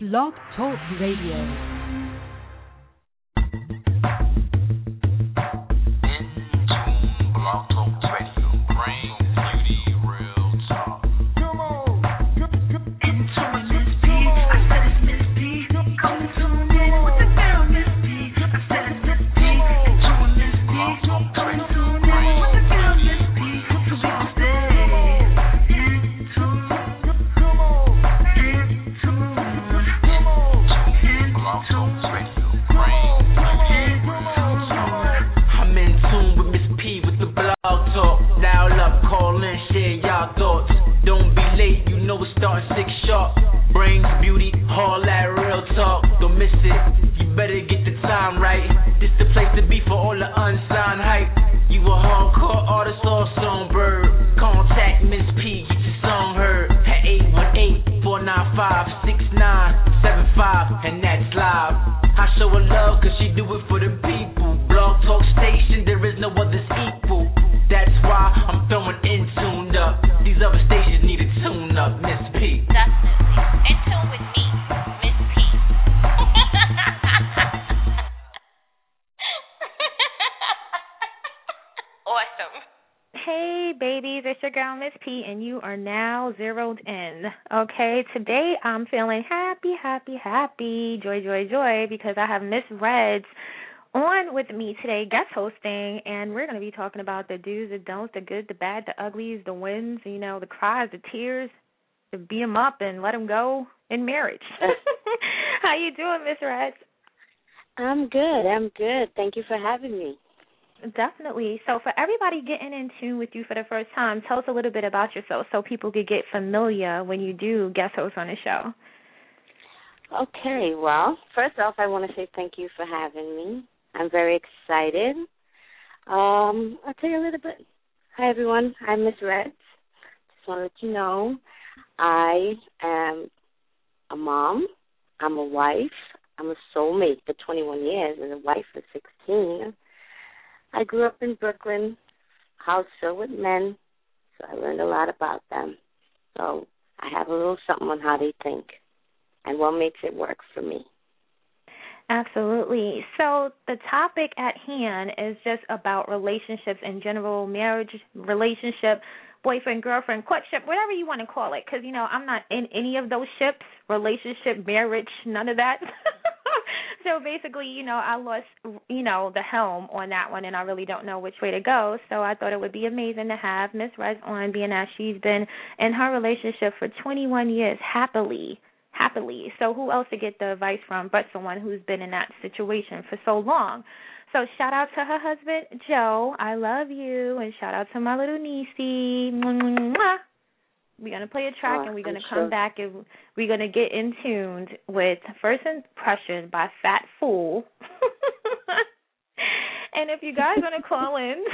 Blog Talk Radio. Okay, today I'm feeling happy, joy, because I have Miss Reds on with me today, guest hosting, and we're going to be talking about the do's, the don'ts, the good, the bad, the uglies, the wins, the cries, the tears, to beat them up and let them go in marriage. How you doing, Miss Reds? I'm good. Thank you for having me. Definitely. So for everybody getting in tune with you for the first time, tell us a little bit about yourself so people could get familiar when you do guest host on the show. Okay. Well, first off, I want to say thank you for having me. I'm very excited. I'll tell you a little bit. Hi, everyone. I'm Miss Reds. Just want to let you know I am a mom. I'm a wife. I'm a soulmate for 21 years and a wife for 16. I grew up in Brooklyn, house filled with men, so I learned a lot about them. So I have a little something on how they think and what makes it work for me. Absolutely. So the topic at hand is just about relationships in general, marriage, relationship, boyfriend, girlfriend, courtship, whatever you want to call it, because, I'm not in any of those ships, relationship, marriage, none of that. So basically, I lost, the helm on that one, and I really don't know which way to go. So I thought it would be amazing to have Miss Rez on, being that she's been in her relationship for 21 years, happily. So who else to get the advice from but someone who's been in that situation for so long? So shout out to her husband, Joe. I love you. And shout out to my little niecey. Mwah. We're going to play a track, and we're going to come back, and we're going to get in tuned with First Impression by Fat Fool. And if you guys want to call in,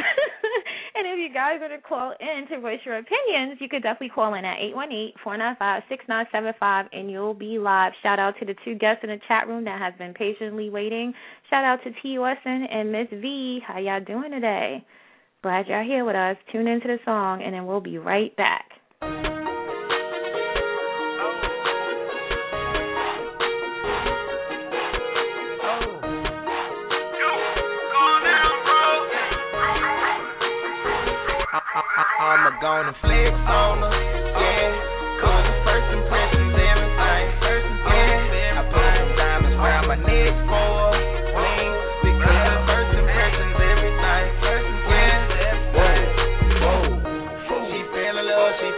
to voice your opinions, you could definitely call in at 818-495-6975, and you'll be live. Shout out to the two guests in the chat room that has been patiently waiting. Shout out to T. Wesson and Miss V. How y'all doing today? Glad y'all here with us. Tune into the song, and then we'll be right back. I'ma go and flex on her, yeah. Cause the first impression's everything. I put some diamonds around my neck for her, because the first impression's everything. She fell in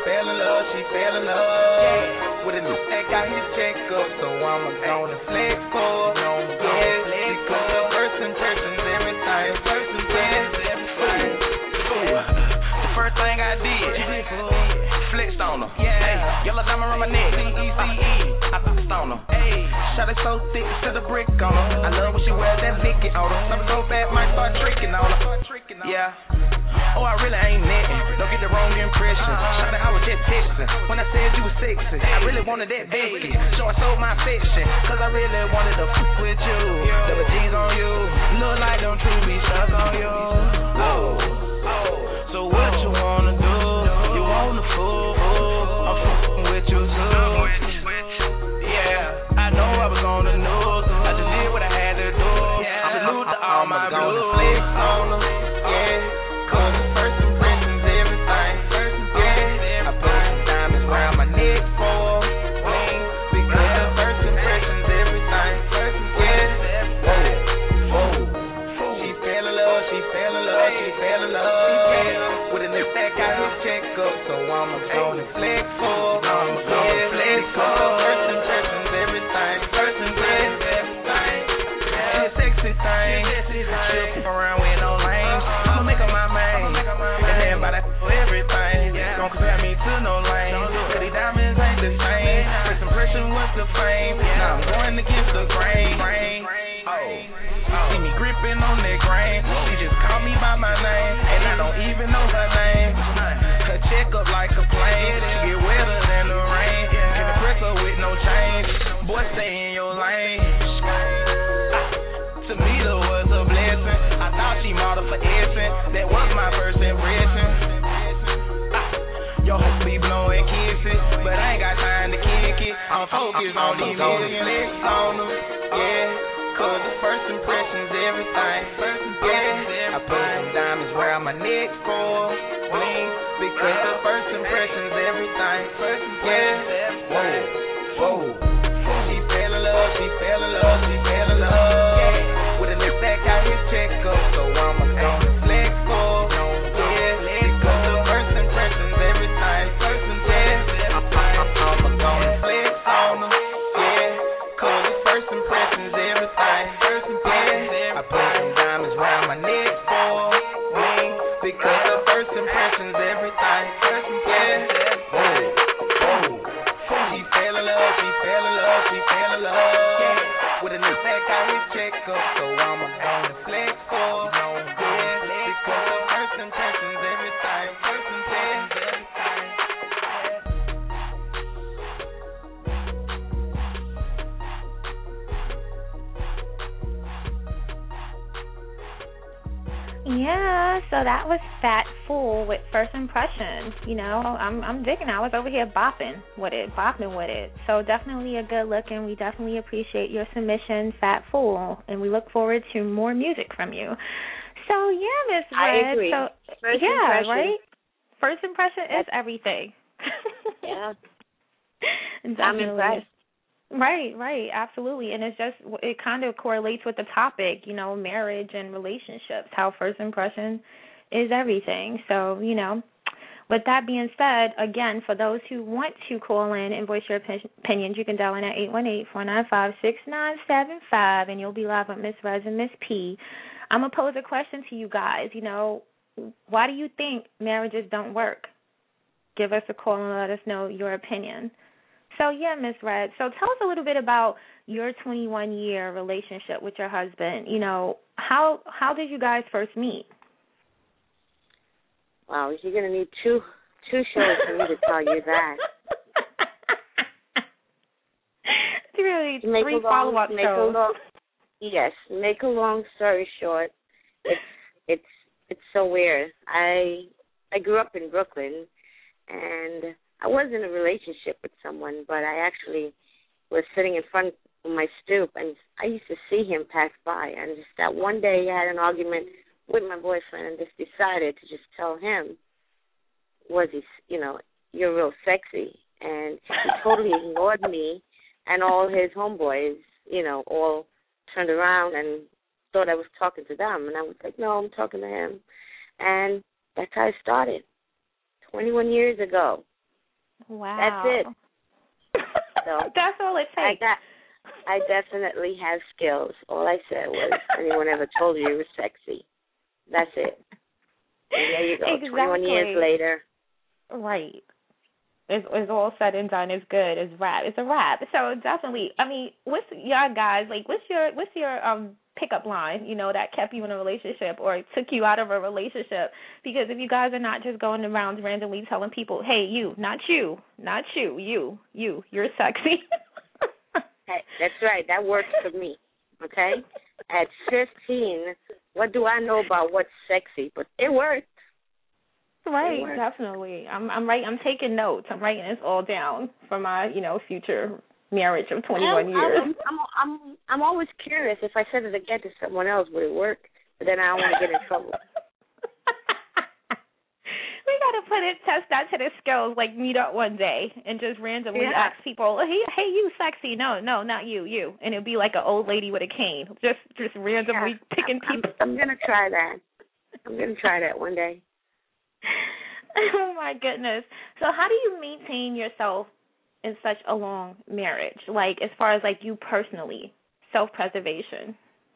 love, with a new act, got his check up, so I'ma go and flex for her, yeah. Because the first impression's everything. First thing I did, flexed on her. Yeah, yellow diamond around my neck, C-E-C-E. I put the stone her. Shot it so thick, set a brick on her. I love when she wears that Vicky on her. Something so bad, might start tricking on her. Yeah. Oh, I really ain't netting. Don't get the wrong impression. Shot it, I was just texting. When I said you was sexy, I really wanted that baby. So I sold my affection, cause I really wanted to fuck with you. Double G's on you. Look like them two be stuck on you. So what you wanna do? You wanna fool? I'm fucking with you too. Yeah, I know on the news. I just did what I had to do. I'm salute to all my blues. Flex on them, yeah. Cause the first impressions, everything. Yeah, I put some diamonds around my neck for bling. Because the first impressions, everything. Yeah, whoa. She fell in love, she fell in love, she fell in love. With a nip that got his check up, so I'ma go and flex for. I'ma go and flex for. First impressions, everything. First impressions, everything. She a sexy thing. She'll around with no lanes. I'ma make her my main. And everybody for everything. Don't compare me to no lane. Cause these diamonds ain't the same. First impression was the fame. Now I'm going against the grain. See me gripping on that grain. She just called me by my name, and I don't even know her name. Her check up like a plane. She get wetter than the rain. Can the press her with no change. Boy, stay in your lane. To me, that was a blessing. I thought she modeled for essence. That was my first impression. Your hope be blowing kisses, but I ain't got time to kick it. I'm focused on these million on them. Yeah. Cause the first impressions, everything. Yeah, I put some diamonds around my neck for bling. Because the first impressions, everything. Yeah, whoa. She fell in love, she fell in love, she fell in love. With a nip that got his check up, so I'ma go and flex for. Yeah, because the first impressions, everything. I'ma go and flex on them. Yeah, cause the first impressions, everything. I put some diamonds around my neck for bling. Because the first impressions, everything. Whoa. She fell in love, she fell in love, she fell in love. With a new back, got his check up, so I'ma go and flex for. Yeah, because the first impressions, everything. First impressions, everything. Yeah, so that was Fat Fool with First Impressions. You know, I'm digging. I was over here bopping with it. So definitely a good look, and we definitely appreciate your submission, Fat Fool, and we look forward to more music from you. So yeah, Miss Red. I agree. So First yeah, impression. right. First impression is everything. Yeah, definitely. I'm impressed. Right, absolutely. And it kind of correlates with the topic, you know, marriage and relationships, how first impression is everything. So, you know, with that being said, again, for those who want to call in and voice your opinions, you can dial in at 818-495-6975, and you'll be live with Miss Rez and Miss P. I'm going to pose a question to you guys. You know, why do you think marriages don't work? Give us a call and let us know your opinion. So, yeah, Ms. Red, so tell us a little bit about your 21-year relationship with your husband. You know, how did you guys first meet? Wow, you're going to need two shows for me to tell you that. It's really 3 follow-up shows. Yes, make a long story short, it's so weird. I grew up in Brooklyn, and I was in a relationship with someone, but I actually was sitting in front of my stoop, and I used to see him pass by. And just that one day I had an argument with my boyfriend and just decided to just tell him, you're real sexy. And he totally ignored me, and all his homeboys, all turned around and thought I was talking to them. And I was like, no, I'm talking to him. And that's how it started 21 years ago. Wow. That's it. So that's all it takes. I definitely have skills. All I said was, anyone ever told you were sexy? That's it. And there you go. Exactly. 21 years later. Right. It's all said and done. It's good. It's rap. It's a rap. So definitely. I mean, what's your guys like? What's your pickup line? That kept you in a relationship or took you out of a relationship? Because if you guys are not just going around randomly telling people, "Hey, you, not you, you're sexy." Hey, that's right. That works for me. Okay. At 15, what do I know about what's sexy? But it worked. Right, definitely. I'm right. I'm taking notes. I'm writing this all down for my, future marriage of 21 years. I'm always curious. If I said it again to someone else, would it work? But then I don't want to get in trouble. We got to test that to the skills, like meet up one day and just randomly ask people, hey, you sexy. No, not you. And it'll be like an old lady with a cane, just randomly picking people. I'm going to try that. I'm going to try that one day. Oh, my goodness. So how do you maintain yourself in such a long marriage, like as far as like you personally, self-preservation?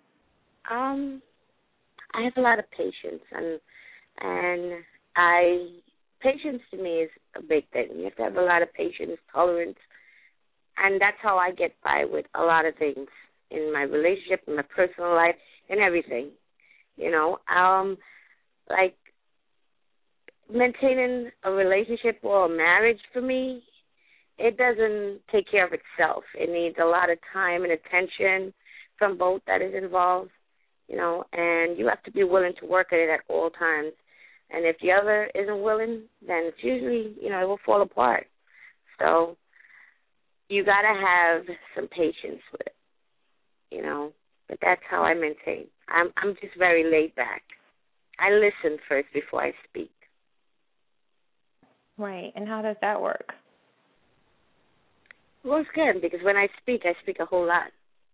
I have a lot of patience, and patience to me is a big thing. You have to have a lot of patience, tolerance, and that's how I get by with a lot of things in my relationship, in my personal life, and everything. You know, like maintaining a relationship or a marriage for me, it doesn't take care of itself. It needs a lot of time and attention from both that is involved, you know, and you have to be willing to work at it at all times. And if the other isn't willing, then it's usually, you know, it will fall apart. So you got to have some patience with it, you know, but that's how I maintain. I'm just very laid back. I listen first before I speak. Right, and how does that work? Well, it's good because when I speak a whole lot.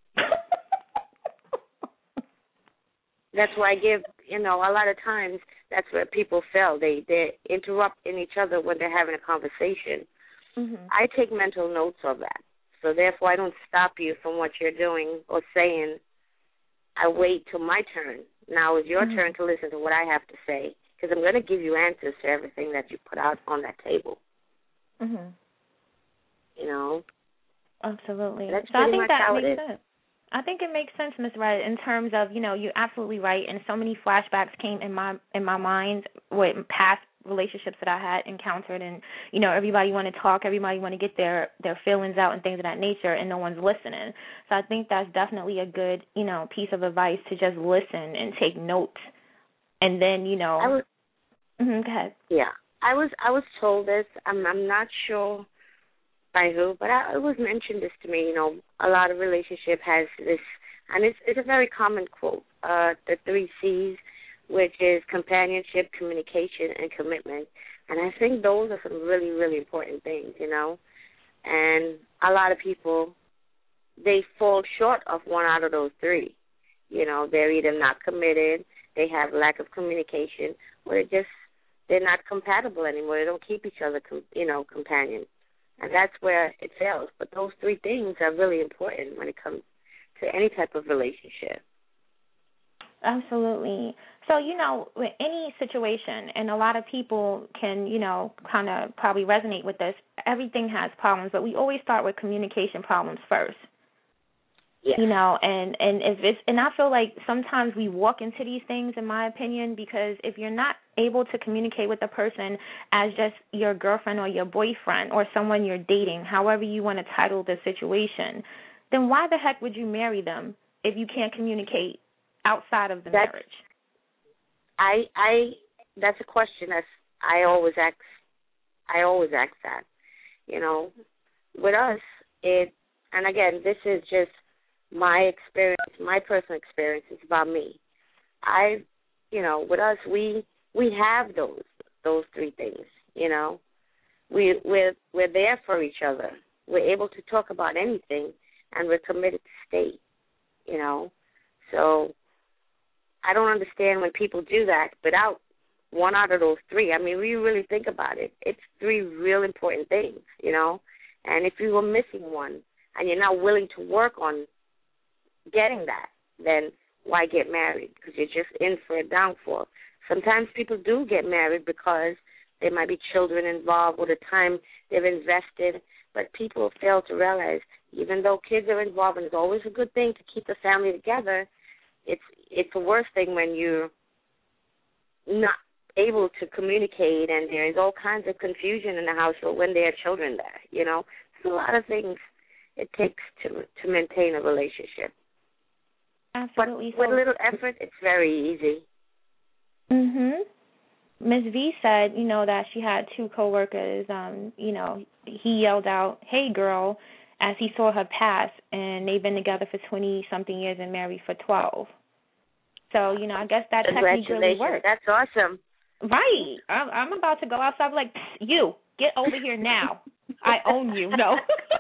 That's why I give, you know, a lot of times that's where people fail. They interrupt in each other when they're having a conversation. Mm-hmm. I take mental notes of that. So therefore I don't stop you from what you're doing or saying. I wait till my turn. Now it's your turn to listen to what I have to say because I'm going to give you answers to everything that you put out on that table. Mm-hmm. You know? Absolutely. That's so I think much that how makes it is. sense. I think it makes sense, Ms. Red, in terms of, you know, you're absolutely right, and so many flashbacks came in my mind with past relationships that I had encountered, and, you know, everybody want to talk, everybody want to get their feelings out and things of that nature, and no one's listening. So I think that's definitely a good, you know, piece of advice to just listen and take notes, and then, you know. Go ahead. Yeah, I was told this. I'm not sure by who, but it was mentioned this to me. You know, a lot of relationship has this, and it's a very common quote. The 3 C's, which is companionship, communication, and commitment. And I think those are some really, really important things. You know, and a lot of people, they fall short of one out of those 3. You know, they're either not committed, they have lack of communication, or they're not compatible anymore. They don't keep each other, companions. And that's where it fails. But those 3 things are really important when it comes to any type of relationship. Absolutely. So, you know, with any situation, and a lot of people can, you know, kind of probably resonate with this, everything has problems, but we always start with communication problems first. Yeah. You know, and I feel like sometimes we walk into these things, in my opinion, because if you're not able to communicate with a person as just your girlfriend or your boyfriend or someone you're dating, however you want to title the situation, then why the heck would you marry them if you can't communicate outside of the marriage? That's a question I always ask. I always ask that. You know, with us, and again, this is just my experience, my personal experience. It's about me. With us, we have those 3 things. You know, we're there for each other. We're able to talk about anything, and we're committed to stay. You know, so I don't understand when people do that without one out of those 3. I mean, when you really think about it, it's 3 real important things. You know, and if you were missing one and you're not willing to work on getting that, then why get married? Because you're just in for a downfall. Sometimes people do get married because there might be children involved or the time they've invested, but people fail to realize even though kids are involved, and it's always a good thing to keep the family together, it's the worst thing when you're not able to communicate and there is all kinds of confusion in the household when there are children there, you know. There's a lot of things it takes to maintain a relationship. Absolutely. But with a little effort, it's very easy. Ms. V said, you know, that she had 2 coworkers. You know, he yelled out, "Hey, girl," as he saw her pass, and they've been together for 20-something years and married for 12. So, you know, I guess that technique really works. That's awesome. Right. I'm about to go outside like, you, get over here now. I own you. No.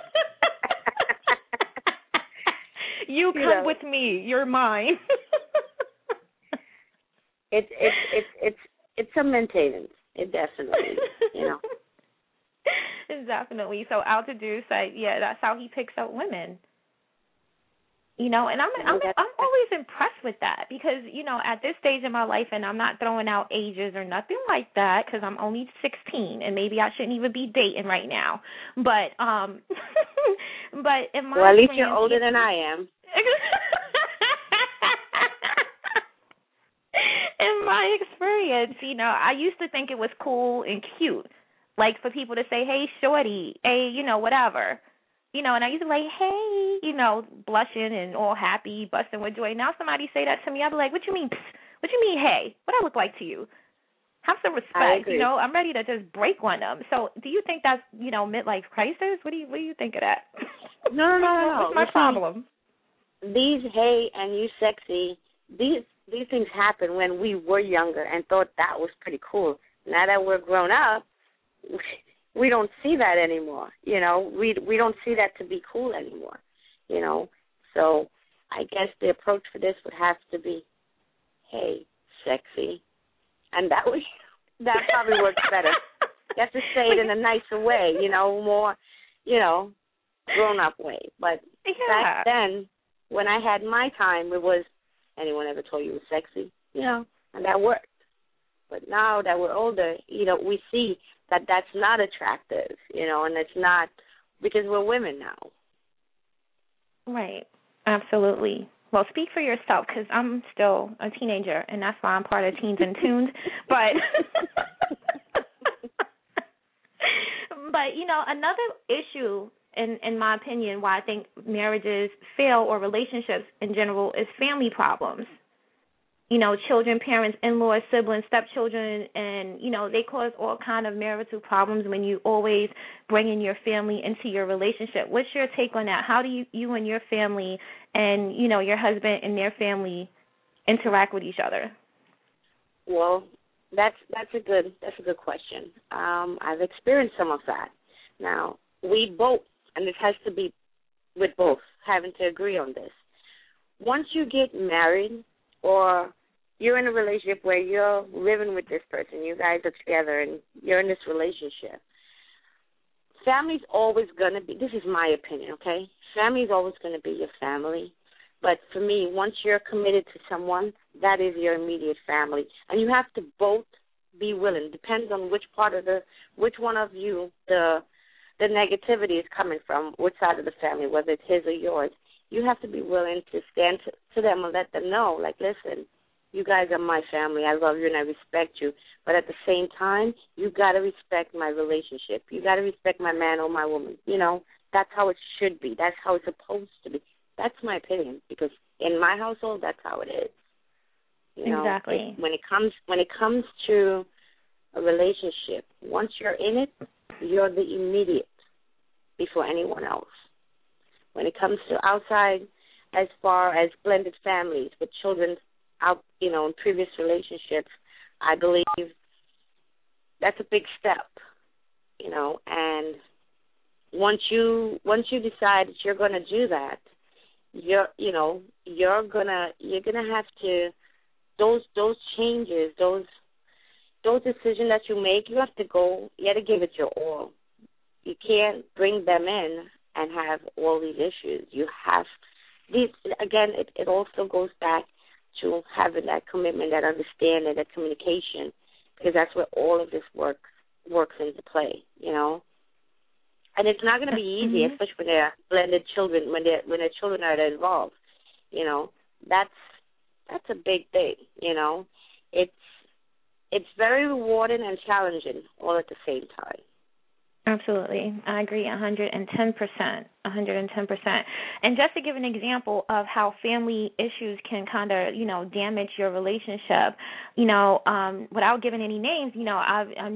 You come with me. You're mine. It's a maintenance. It definitely, you know. Definitely. So Altitude said, yeah, that's how he picks up women. You know, and I'm always impressed with that because, you know, at this stage in my life, and I'm not throwing out ages or nothing like that because I'm only 16 and maybe I shouldn't even be dating right now. But but in my at least you're older than I am. In my experience, you know, I used to think it was cool and cute, like for people to say, hey, shorty, hey, you know, whatever. You know, and I used to be like, hey, you know, blushing and all happy, busting with joy. Now somebody say that to me, I'll be like, what you mean, psst? What you mean, hey? What I look like to you? Have some respect, you know. I'm ready to just break one of them. So do you think that's, you know, midlife crisis? What do you think of that? No. What's my problem? These hey and you sexy, these things happen when we were younger and thought that was pretty cool. Now that we're grown up, we don't see that anymore, you know. We don't see that to be cool anymore, you know. So I guess the approach for this would have to be, hey, sexy. And that probably works better. You have to say it in a nicer way, you know, more, you know, grown-up way. But back then, when I had my time, it was, anyone ever told you it was sexy? You know, and that worked. But now that we're older, you know, we see that that's not attractive, you know, and it's not, because we're women now. Right. Absolutely. Well, speak for yourself, because I'm still a teenager, and that's why I'm part of Teens and Tunes. But you know, another issue, in my opinion, why I think marriages fail or relationships in general is family problems. You know, children, parents, in-laws, siblings, stepchildren, and, you know, they cause all kind of marital problems when you always bring in your family into your relationship. What's your take on that? How do you and your family and, you know, your husband and their family interact with each other? Well, that's a good question. I've experienced some of that. Now, we both, and it has to be with both, having to agree on this. Once you get married or you're in a relationship where you're living with this person, you guys are together and you're in this relationship, family's always going to be, this is my opinion, okay? Family's always going to be your family. But for me, once you're committed to someone, that is your immediate family. And you have to both be willing. Depends on which one of you the negativity is coming from, which side of the family, whether it's his or yours. You have to be willing to stand to them and let them know, like, listen, you guys are my family. I love you and I respect you. But at the same time, you got to respect my relationship. You got to respect my man or my woman. You know, that's how it should be. That's how it's supposed to be. That's my opinion, because in my household, that's how it is. You know, exactly. When it comes to a relationship, once you're in it, you're the immediate before anyone else. When it comes to outside, as far as blended families with children out, you know, in previous relationships, I believe that's a big step, you know. And once you decide that you're going to do that, you're gonna have to, those changes, those decisions that you make, you have to give it your all. You can't bring them in and have all these issues. You have these, again, it also goes back to having that commitment, that understanding, that communication, because that's where all of this works into play, you know. And it's not going to be easy, especially when they're blended children, when their children are involved, you know. That's a big thing, you know. It's very rewarding and challenging all at the same time. Absolutely. I agree 110%. 110%. And just to give an example of how family issues can kind of, you know, damage your relationship, you know, without giving any names, you know, I knew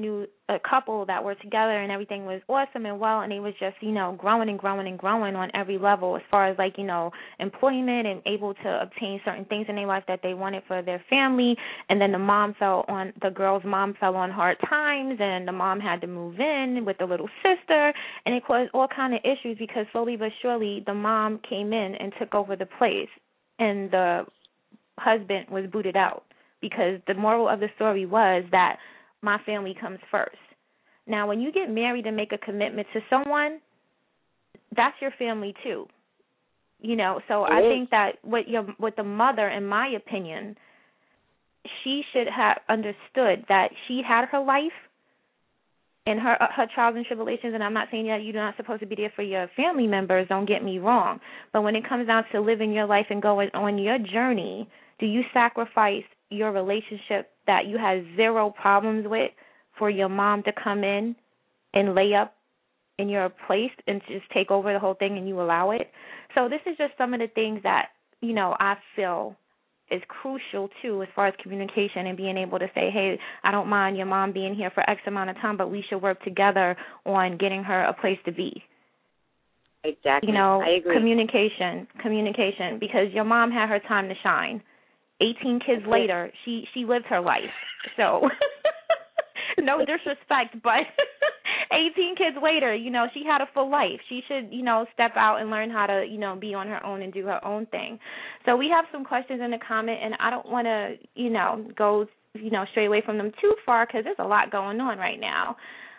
a couple that were together and everything was awesome and well, and they was just, growing and growing and growing on every level as far as like, employment and able to obtain certain things in their life that they wanted for their family. And then the girl's mom fell on hard times, and the mom had to move in with the little sister, and it caused all kind of issues because slowly but surely the mom came in and took over the place, and the husband was booted out because the moral of the story was that my family comes first. Now, when you get married and make a commitment to someone, that's your family too. So I think that with the mother, in my opinion, she should have understood that she had her life and her trials and tribulations, and I'm not saying that you're not supposed to be there for your family members, don't get me wrong, but when it comes down to living your life and going on your journey, do you sacrifice your relationship that you had zero problems with for your mom to come in and lay up in your place and just take over the whole thing, and you allow it? So this is just some of the things that, I feel is crucial, too, as far as communication and being able to say, hey, I don't mind your mom being here for X amount of time, but we should work together on getting her a place to be. Exactly. I agree. Communication, because your mom had her time to shine. 18 kids later, she lived her life. So, no disrespect, but 18 kids later, she had a full life. She should, step out and learn how to, be on her own and do her own thing. So we have some questions in the comment, and I don't want to, go, stray away from them too far because there's a lot going on right now.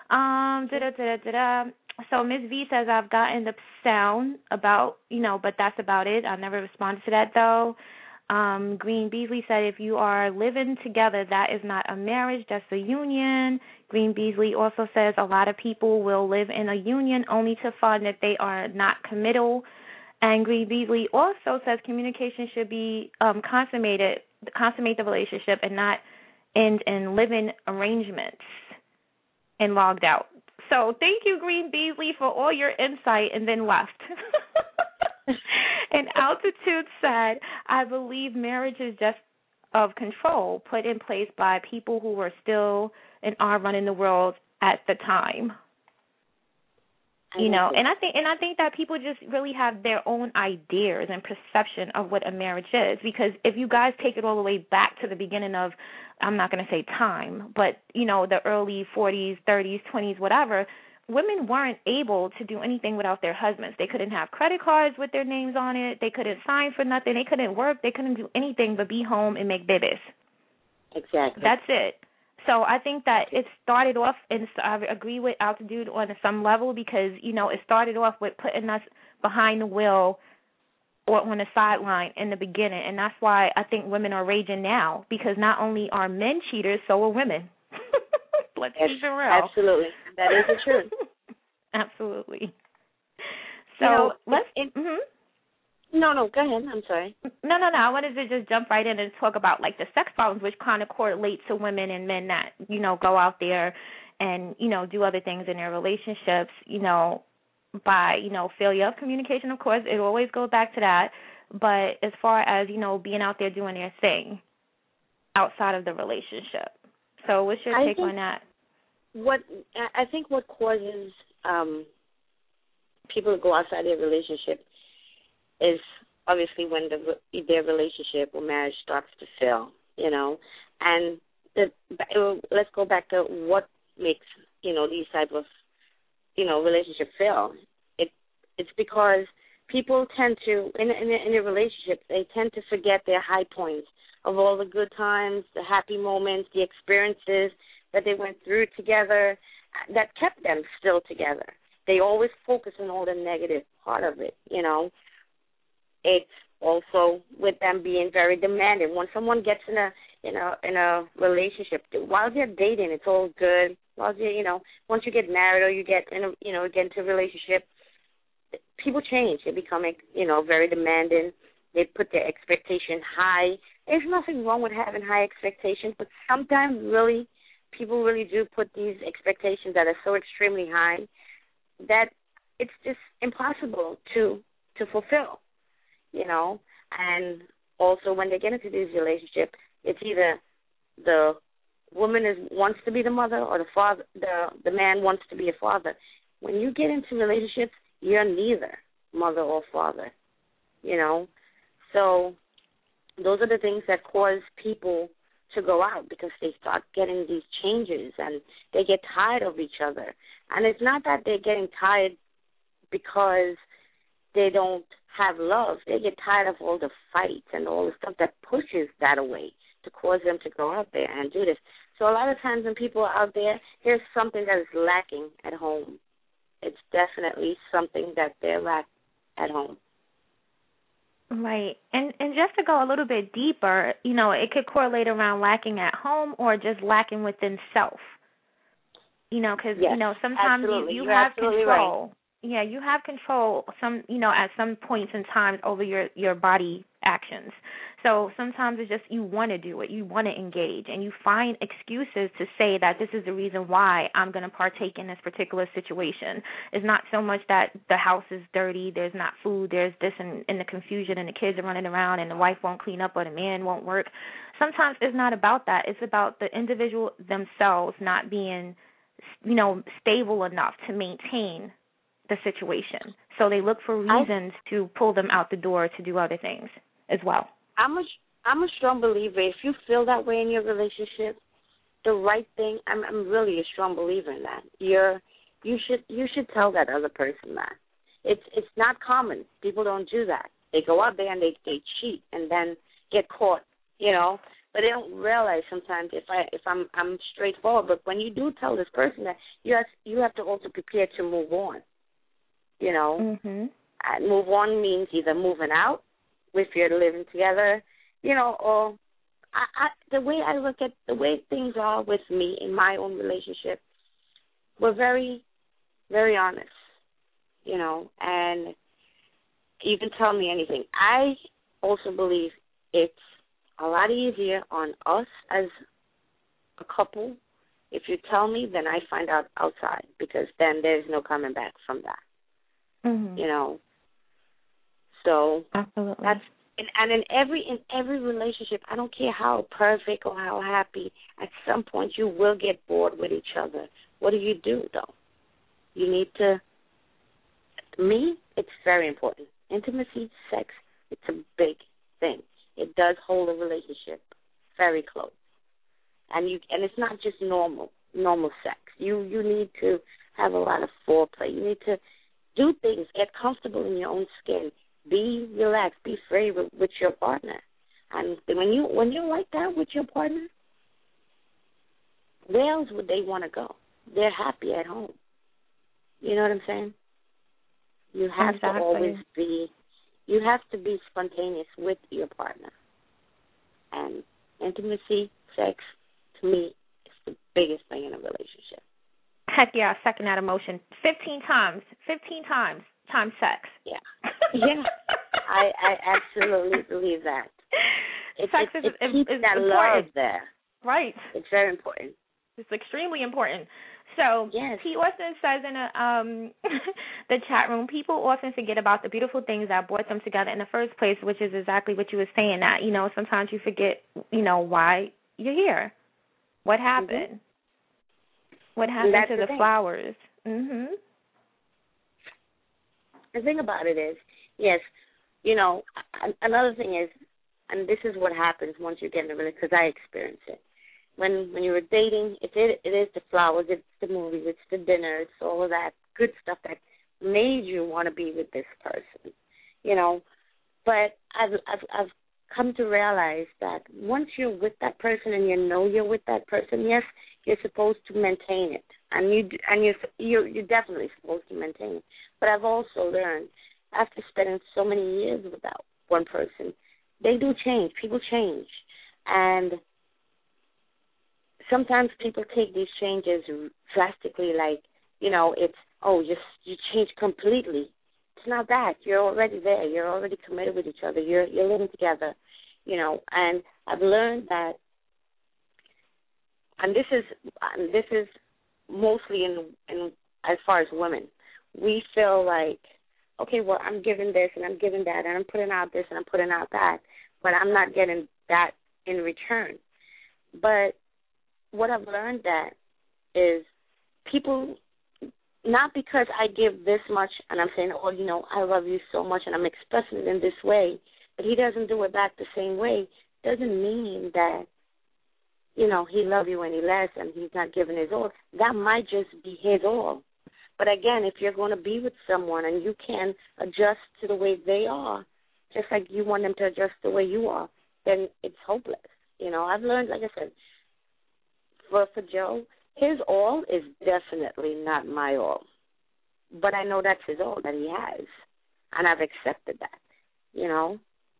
So Ms. V says, I've gotten the sound about, but that's about it. I never responded to that, though. Green Beasley said, if you are living together, that is not a marriage, that's a union. Green Beasley also says a lot of people will live in a union only to find that they are not committal. And Green Beasley also says communication should be consummate the relationship and not end in living arrangements and logged out. So thank you, Green Beasley, for all your insight, and then left. And Altitude said, I believe marriage is just of control put in place by people who were still and are running the world at the time. And I think that people just really have their own ideas and perception of what a marriage is, because if you guys take it all the way back to the beginning of, I'm not going to say time, but, the early 40s, 30s, 20s, whatever, women weren't able to do anything without their husbands. They couldn't have credit cards with their names on it. They couldn't sign for nothing. They couldn't work. They couldn't do anything but be home and make babies. Exactly. That's it. So I think that it started off, and I agree with Altitude on some level, because, it started off with putting us behind the wheel or on the sideline in the beginning. And that's why I think women are raging now, because not only are men cheaters, so are women. Let's keep it real. Absolutely. That is the truth. Absolutely. So let's... No, go ahead. I'm sorry. No. I wanted to just jump right in and talk about, like, the sex problems, which kind of correlate to women and men that, go out there and, do other things in their relationships, by, failure of communication, of course. It always goes back to that. But as far as, being out there doing their thing outside of the relationship. So what's your take on that? I think what causes people to go outside their relationship is obviously when their relationship or marriage starts to fail, And let's go back to what makes, these type of, relationship fail. It's because people tend to, in a relationship, they tend to forget their high points of all the good times, the happy moments, the experiences that they went through together that kept them still together. They always focus on all the negative part of it, It's also with them being very demanding. When someone gets in a relationship, while they're dating, it's all good. While they, once you get married or you get get into a relationship, people change. They become, very demanding. They put their expectation high. There's nothing wrong with having high expectations, but sometimes people really do put these expectations that are so extremely high that it's just impossible to fulfill, And also when they get into these relationships, it's either the woman wants to be the mother, or the man wants to be a father. When you get into relationships, you're neither mother or father, you know. So those are the things that cause people to go out, because they start getting these changes and they get tired of each other. And it's not that they're getting tired because they don't have love. They get tired of all the fights and all the stuff that pushes that away to cause them to go out there and do this. So a lot of times when people are out there, there's something that is lacking at home. It's definitely something that they're lacking at home. Right. And just to go a little bit deeper, you know, it could correlate around lacking at home or just lacking within self. You know, because, yes, you know, sometimes you have control. Right. Yeah, you have control at some points in time over your body actions. So sometimes it's just you want to do it, you want to engage, and you find excuses to say that this is the reason why I'm going to partake in this particular situation. It's not so much that the house is dirty, there's not food, there's this and the confusion, and the kids are running around, and the wife won't clean up, or the man won't work. Sometimes it's not about that. It's about the individual themselves not being, you know, stable enough to maintain the situation. So they look for reasons to pull them out the door to do other things as well. I'm a strong believer. If you feel that way in your relationship, the right thing, I'm really a strong believer in that. You should tell that other person that. It's not common. People don't do that. They go out there and they cheat and then get caught, you know. But they don't realize sometimes if I'm straightforward. But when you do tell this person that, you have to also prepare to move on. You know, and move on means either moving out if you're living together, you know, or the way I look at the way things are with me in my own relationship, we're very, very honest, you know, and you can tell me anything. I also believe it's a lot easier on us as a couple. If you tell me, then I find out outside, because then there's no coming back from that. You know, so absolutely. That's and in every relationship, I don't care how perfect or how happy. At some point, you will get bored with each other. What do you do though? You need to. Me, it's very important. Intimacy, sex, it's a big thing. It does hold a relationship very close, and it's not just normal sex. You need to have a lot of foreplay. You need to do things, get comfortable in your own skin, be relaxed, be free with your partner. And when you're like that with your partner, where else would they want to go? They're happy at home. You know what I'm saying? You have to always you have to be spontaneous with your partner. And intimacy, sex, to me, is the biggest thing in a relationship. Heck yeah, second that emotion. 15 times sex. Yeah. Yeah. I absolutely believe that. Sex is keeps that important. Love there. Right. It's very important. It's extremely important. So yes. P. Austin says in the chat room, people often forget about the beautiful things that brought them together in the first place, which is exactly what you were saying, that, you know, sometimes you forget, you know, why you're here. What happened? What happened to the flowers? The thing about it is, yes, you know, another thing is, and this is what happens once you get in a relationship, because I experienced it. When you were dating, it is the flowers, it's the movies, it's the dinner, it's all of that good stuff that made you want to be with this person, you know. But I've come to realize that once you're with that person and you know you're with that person, yes, you're supposed to maintain it, and you're definitely supposed to maintain it. But I've also learned, after spending so many years with that one person, they do change. People change, and sometimes people take these changes drastically, like, you know, it's, you change completely. It's not that. You're already there. You're already committed with each other. You're living together, you know. And I've learned that, and this is mostly in as far as women, we feel like, okay, well, I'm giving this and I'm giving that and I'm putting out this and I'm putting out that, but I'm not getting that in return. But what I've learned that is people, not because I give this much and I'm saying, oh, you know, I love you so much and I'm expressing it in this way, but he doesn't do it back the same way, doesn't mean that, you know, he loves you any less and he's not giving his all. That might just be his all. But again, if you're going to be with someone and you can adjust to the way they are, just like you want them to adjust the way you are, then it's hopeless. You know, I've learned, like I said, for Joe, his all is definitely not my all. But I know that's his all that he has, and I've accepted that, you know.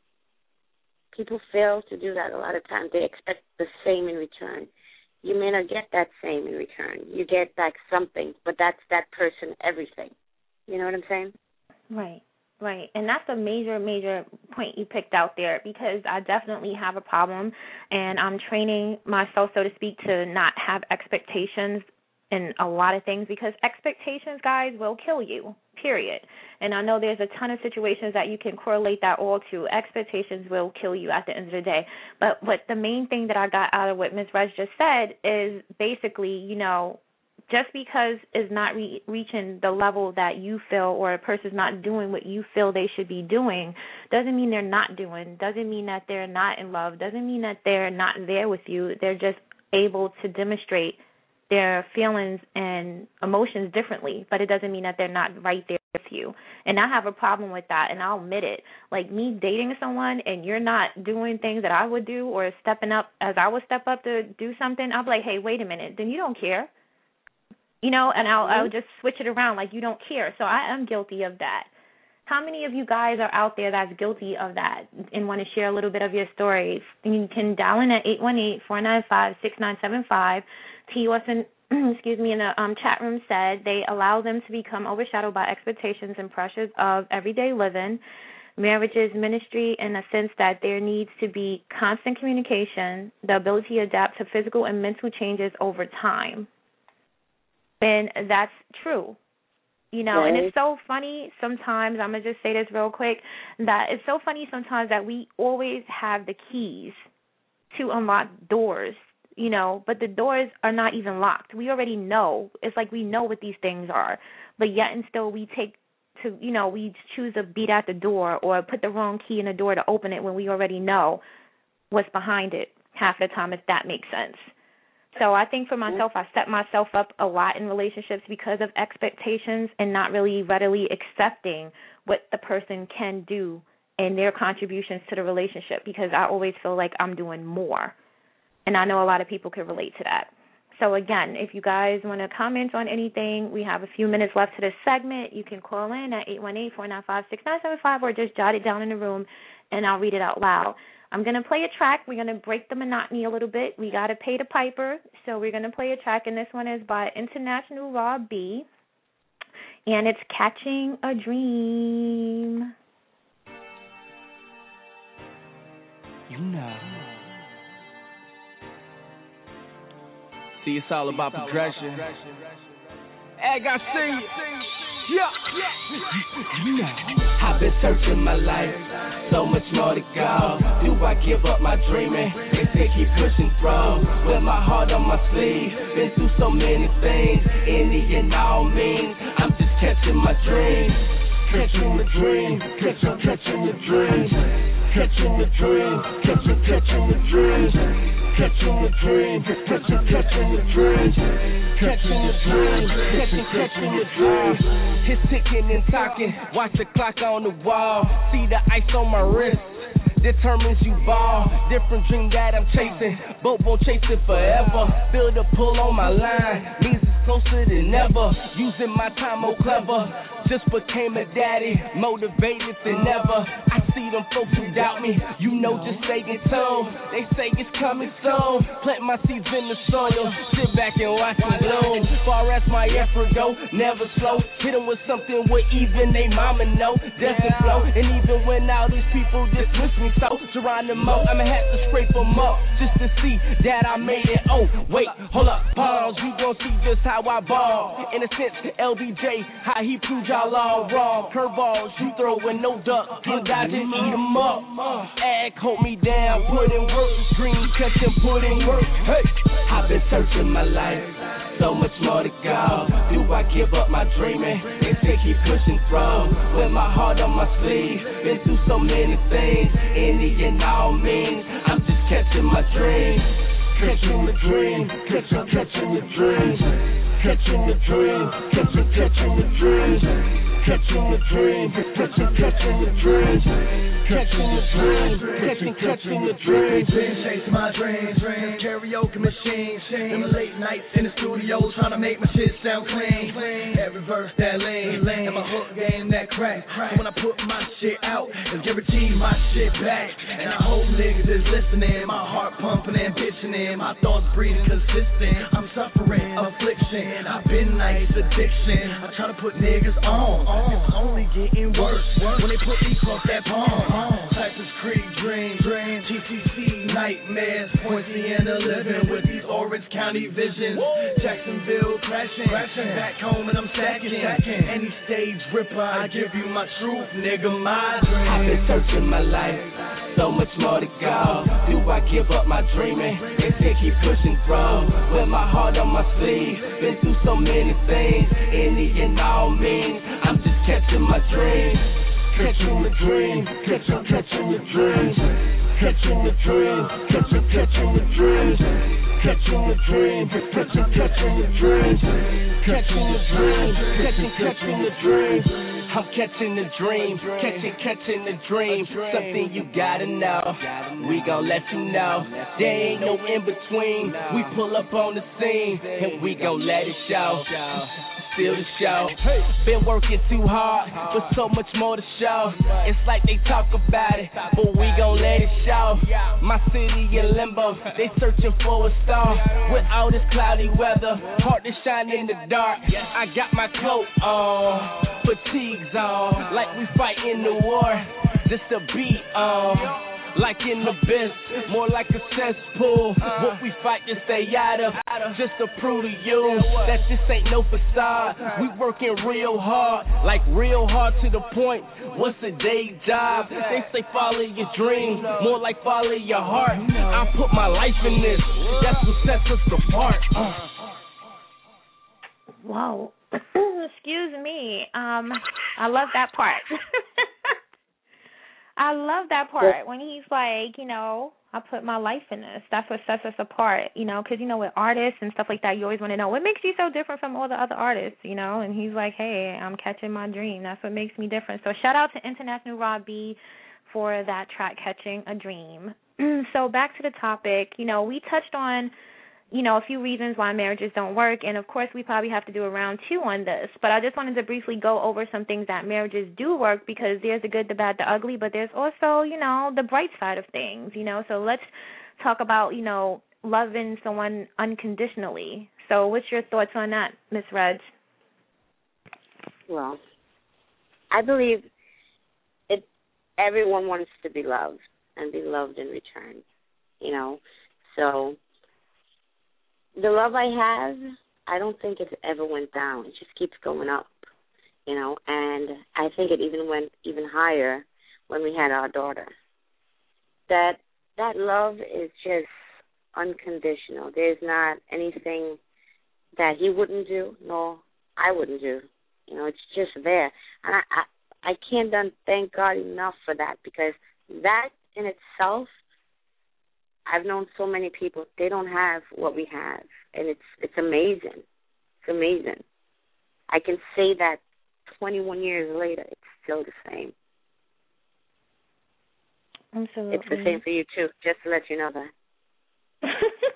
People fail to do that a lot of times. They expect the same in return. You may not get that same in return. You get back something, but that's that person everything. You know what I'm saying? Right. Right, and that's a major, major point you picked out there, because I definitely have a problem, and I'm training myself, so to speak, to not have expectations in a lot of things, because expectations, guys, will kill you, period. And I know there's a ton of situations that you can correlate that all to. Expectations will kill you at the end of the day. But the main thing that I got out of what Ms. Rez just said is basically, you know, just because it's not reaching the level that you feel, or a person's not doing what you feel they should be doing, doesn't mean they're not doing, doesn't mean that they're not in love, doesn't mean that they're not there with you. They're just able to demonstrate their feelings and emotions differently, but it doesn't mean that they're not right there with you. And I have a problem with that, and I'll admit it. Like, me dating someone and you're not doing things that I would do, or stepping up as I would step up to do something, I'll be like, hey, wait a minute, then you don't care. You know, and I'll just switch it around like you don't care. So I am guilty of that. How many of you guys are out there that's guilty of that and want to share a little bit of your stories? And you can dial in at 818-495-6975. T. Wesson, excuse me, in the chat room said they allow them to become overshadowed by expectations and pressures of everyday living. Marriage is ministry in a sense that there needs to be constant communication, the ability to adapt to physical and mental changes over time. And that's true, you know, and it's so funny sometimes, I'm going to just say this real quick, that it's so funny sometimes that we always have the keys to unlock doors, you know, but the doors are not even locked. We already know. It's like we know what these things are, but yet and still we we choose to beat at the door or put the wrong key in the door to open it when we already know what's behind it half the time, if that makes sense. So I think for myself, I set myself up a lot in relationships because of expectations and not really readily accepting what the person can do and their contributions to the relationship, because I always feel like I'm doing more. And I know a lot of people can relate to that. So, again, if you guys want to comment on anything, we have a few minutes left to this segment. You can call in at 818-495-6975 or just jot it down in the room, and I'll read it out loud. I'm going to play a track. We're going to break the monotony a little bit. We got to pay the piper, so we're going to play a track, and this one is by International Rob B, and it's Catching a Dream. You know. See, it's all about progression. Egg, I see you. Yeah. I've been searching my life, so much more to go. Do I give up my dreaming? If they keep pushing through, with my heart on my sleeve, been through so many things. Any and all means, I'm just catching my dreams. Catching the dream, catching the dreams. Catching the dream, catching the dreams. Catching the dream, catching the dreams. Catching the dreams, catching the dreams. It's ticking and talking, watch the clock on the wall. See the ice on my wrist, determines you ball. Different dream that I'm chasing, but won't chase it forever. Feel the pull on my line, means it's closer than ever. Using my time more clever, just became a daddy, motivated than ever. I see them folks who doubt me, you know, just stay in tune. They say it's coming soon, plant my seeds in the soil, sit back and watch them bloom. Far as my effort go, never slow, hit them with something where even they mama know, doesn't flow. And even when all these people dismiss me so, Geronimo, I'ma have to scrape them up, just to see that I made it. Oh, wait, hold up, pause, you gon' see just how I ball. In a sense, LBJ, how he proved y'all all wrong. Curveballs, you throwing no duck, you dodging me beat 'em up. Ag hold me down, put in work. Dream catch and put in work. Hey, I've been searching my life, so much more to go. Do I give up my dreaming and still keep pushing through? With my heart on my sleeve, been through so many things. Any and all means, I'm just catching my dreams. Catching the dream, catching the dreams. Catching the dream, catching the dreams. Catching the dream, catching the dreams. Catching the dream, catching the dreams. Been chasing my dreams, karaoke machine. In the late nights in the studio, trying to make my shit sound clean. Every verse that lean, and my hook game that crack. So when I put my shit out, it's guaranteed my shit back. And I hope niggas is listening. My heart pumping, ambition in. My thoughts breathing consistent. I'm suffering affliction. I've been nice addiction. I try to put niggas on. It's only getting worse when they put me across that palm. Texas Creek dream, GCC nightmares, points me in the living with these Orange County visions. Jacksonville crashing, back home and I'm stacking. Any stage ripper, I give you my truth, nigga, my dream. I've been searching my life, so much more to go. Do I give up my dreaming and still keep pushing through? With my heart on my sleeve, been through so many things. Any and all means, I'm just catching my dreams. Catching the dream, catching the dreams. Catching the dream, catching the dreams. Catching the dream, catching the dreams. Catching the dream, catching the dreams. I'm catching the dream, catching the dream. Something you gotta know, we gon' let you know. There ain't no in between. We pull up on the scene and we gon' let it show. Feel the show. Been working too hard, but so much more to show. It's like they talk about it, but we gon' let it show. My city in limbo, they searching for a star. With all this cloudy weather, hard to shine in the dark. I got my coat on, fatigues on, like we fighting the war. Just a beat on. Like in the abyss, more like a cesspool. What we fight to stay out of, just to prove to you that this ain't no facade. We working real hard, like real hard to the point. What's a day job? They say follow your dreams, more like follow your heart. I put my life in this, that's what sets us apart. Whoa, excuse me. I love that part. I love that part when he's like, you know, I put my life in this. That's what sets us apart, you know, because, you know, with artists and stuff like that, you always want to know what makes you so different from all the other artists, you know, and he's like, hey, I'm catching my dream. That's what makes me different. So shout out to International Rob B for that track, Catching a Dream. So back to the topic, you know, we touched on, you know, a few reasons why marriages don't work, and of course we probably have to do a round 2 on this, but I just wanted to briefly go over some things that marriages do work, because there's the good, the bad, the ugly, but there's also, you know, the bright side of things, you know. So let's talk about, you know, loving someone unconditionally. So what's your thoughts on that, Ms. Reg? Well, I believe everyone wants to be loved and be loved in return, you know. So the love I have, I don't think it ever went down. It just keeps going up, you know, and I think it even went even higher when we had our daughter. That love is just unconditional. There's not anything that he wouldn't do, nor I wouldn't do. You know, it's just there. And I can't thank God enough for that, because that in itself, I've known so many people, they don't have what we have, and it's amazing. It's amazing. I can say that 21 years later, it's still the same. Absolutely. It's the same for you, too, just to let you know that.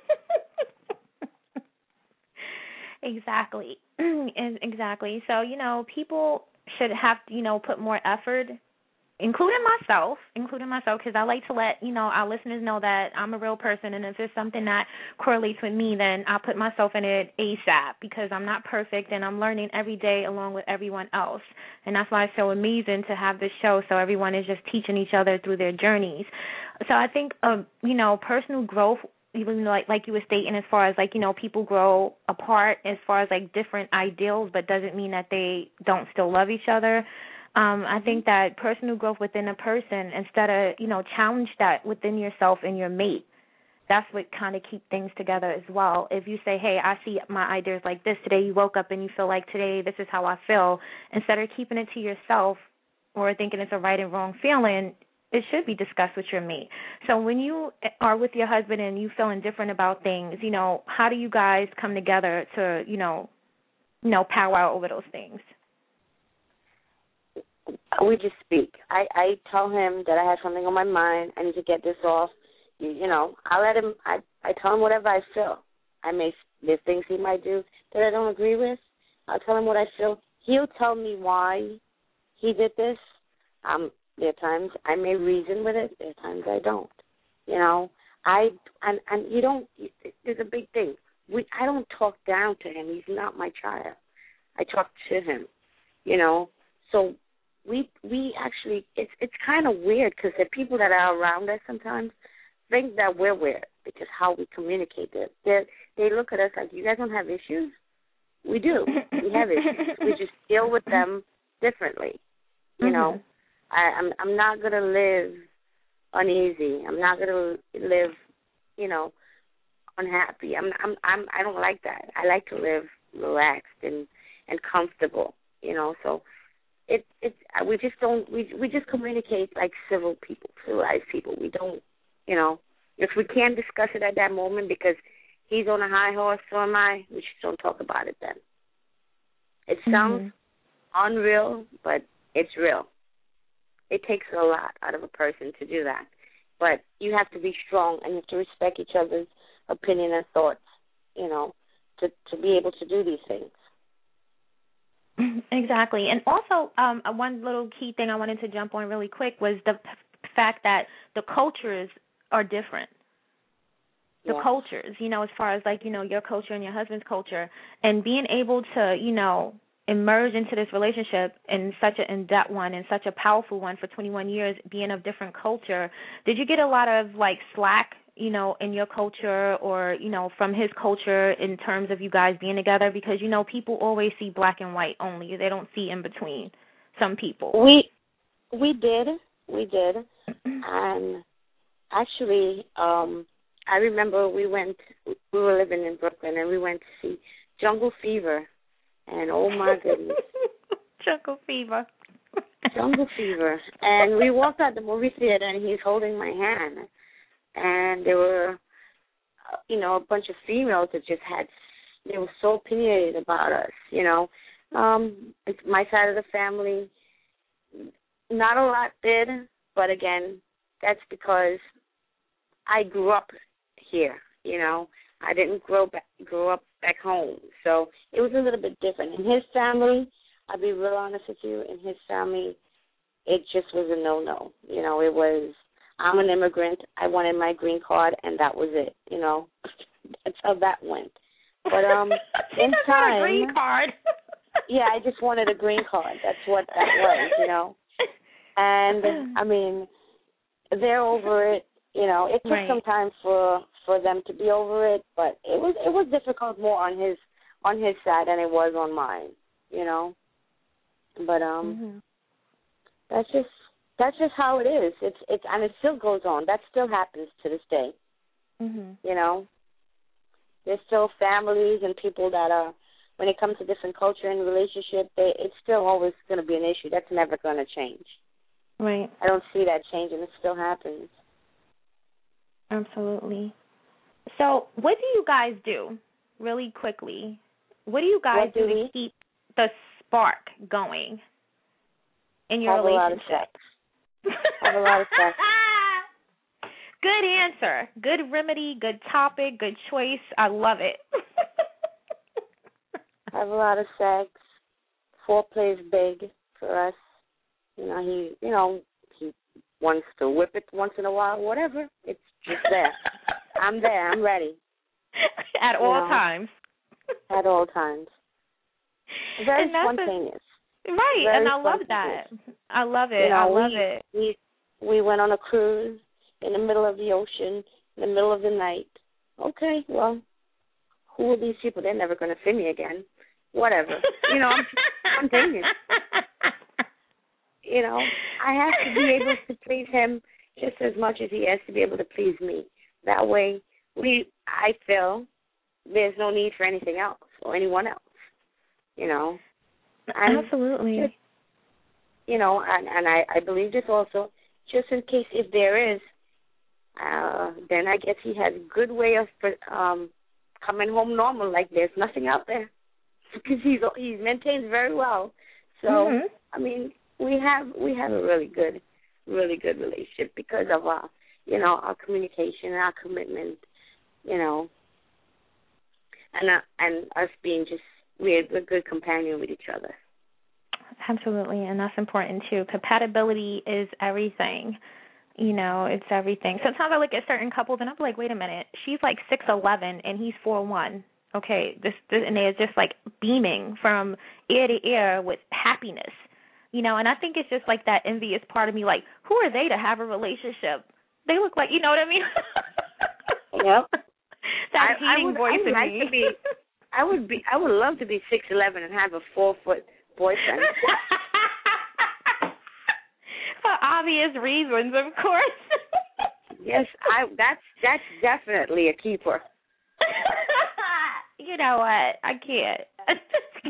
Exactly. Exactly. So, you know, people should have to, you know, put more effort, including myself, because I like to let, you know, our listeners know that I'm a real person, and if it's something that correlates with me, then I'll put myself in it ASAP, because I'm not perfect, and I'm learning every day along with everyone else. And that's why it's so amazing to have this show, so everyone is just teaching each other through their journeys. So I think, you know, personal growth, even like you were stating, as far as, like, you know, people grow apart as far as, like, different ideals, but doesn't mean that they don't still love each other. I think that personal growth within a person, instead of, challenge that within yourself and your mate. That's what kind of keep things together as well. If you say, hey, I see my ideas like this today, you woke up and you feel like today this is how I feel, instead of keeping it to yourself or thinking it's a right and wrong feeling, it should be discussed with your mate. So when you are with your husband and you feeling different about things, how do you guys come together to, powwow over those things? We just speak. I tell him that I have something on my mind. I need to get this off. I let him. I tell him whatever I feel. There's things he might do that I don't agree with. I'll tell him what I feel. He'll tell me why he did this. There are times I may reason with it. There are times I don't. And you don't. There's a big thing. I don't talk down to him. He's not my child. I talk to him. So we actually it's kind of weird because the people that are around us sometimes think that we're weird because how we communicate. They look at us like, you guys don't have issues? We do. We have issues. We just deal with them differently. I'm not gonna live uneasy. I'm not gonna live, unhappy. I don't like that. I like to live relaxed and comfortable. So we just communicate like civilized people. We don't, if we can't discuss it at that moment because he's on a high horse, so am I, we just don't talk about it then. It sounds unreal, but it's real. It takes a lot out of a person to do that. But you have to be strong and you have to respect each other's opinion and thoughts, to be able to do these things. Exactly. And also, one little key thing I wanted to jump on really quick was the fact that the cultures are different. The cultures, as far as like, your culture and your husband's culture, and being able to, emerge into this relationship in such an in-depth one and such a powerful one for 21 years, being of different culture. Did you get a lot of like slack, in your culture or, from his culture in terms of you guys being together? Because, people always see black and white only. They don't see in between, some people. We did. And actually, I remember we were living in Brooklyn and we went to see Jungle Fever. And oh my goodness. Jungle Fever. Jungle Fever. And we walked out the movie theater and he's holding my hand. And there were, a bunch of females that they were so opinionated about us, It's my side of the family. Not a lot did, but again, that's because I grew up here, I didn't grow up back home. So it was a little bit different. In his family, I'll be real honest with you, in his family, it just was a no-no. It was, I'm an immigrant, I wanted my green card, and that was it, That's how that went. But in time... a green card. Yeah, I just wanted a green card. That's what that was, And, I mean, they're over it. It took some time for them to be over it, but it was difficult more on his side than it was on mine, But that's just how it is. It's and it still goes on. That still happens to this day. There's still families and people that are, when it comes to different culture and relationship, it's still always going to be an issue. That's never going to change. Right. I don't see that changing. It still happens. Absolutely. So what do you guys do, really quickly? What do you guys do to keep the spark going in your relationship? Have a lot of sex. Good answer. Good remedy, good topic, good choice. I love it. Have a lot of sex. Foreplay is big for us. He wants to whip it once in a while, whatever. It's just there. I'm there. I'm ready. At all times. At all times. Very spontaneous. Right, Very and I love that. I love it. I love it. We went on a cruise in the middle of the ocean, in the middle of the night. Okay, well, who are these people? They're never going to see me again. Whatever. I'm spontaneous. You know, I have to be able to please him just as much as he has to be able to please me. That way, I feel there's no need for anything else or anyone else. You know, and absolutely. Just, you know, and I believe this also. Just in case if there is, then I guess he has a good way of coming home normal, like there's nothing out there, because he maintains very well. So I mean, we have a really good relationship because of our communication and our commitment, you know, and us being we're a good companion with each other. Absolutely, and that's important too. Compatibility is everything. You know, it's everything. Sometimes I look at certain couples and I'm like, wait a minute, she's like 6'11" and he's 4'1". Okay, this and they're just like beaming from ear to ear with happiness. You know, and I think it's just like that envious part of me, like, who are they to have a relationship? They look like, you know what I mean? Yep. That hating voice in me. I would love to be 6'11" and have a 4-foot boyfriend. For obvious reasons, of course. Yes, that's definitely a keeper. You know what? I can't.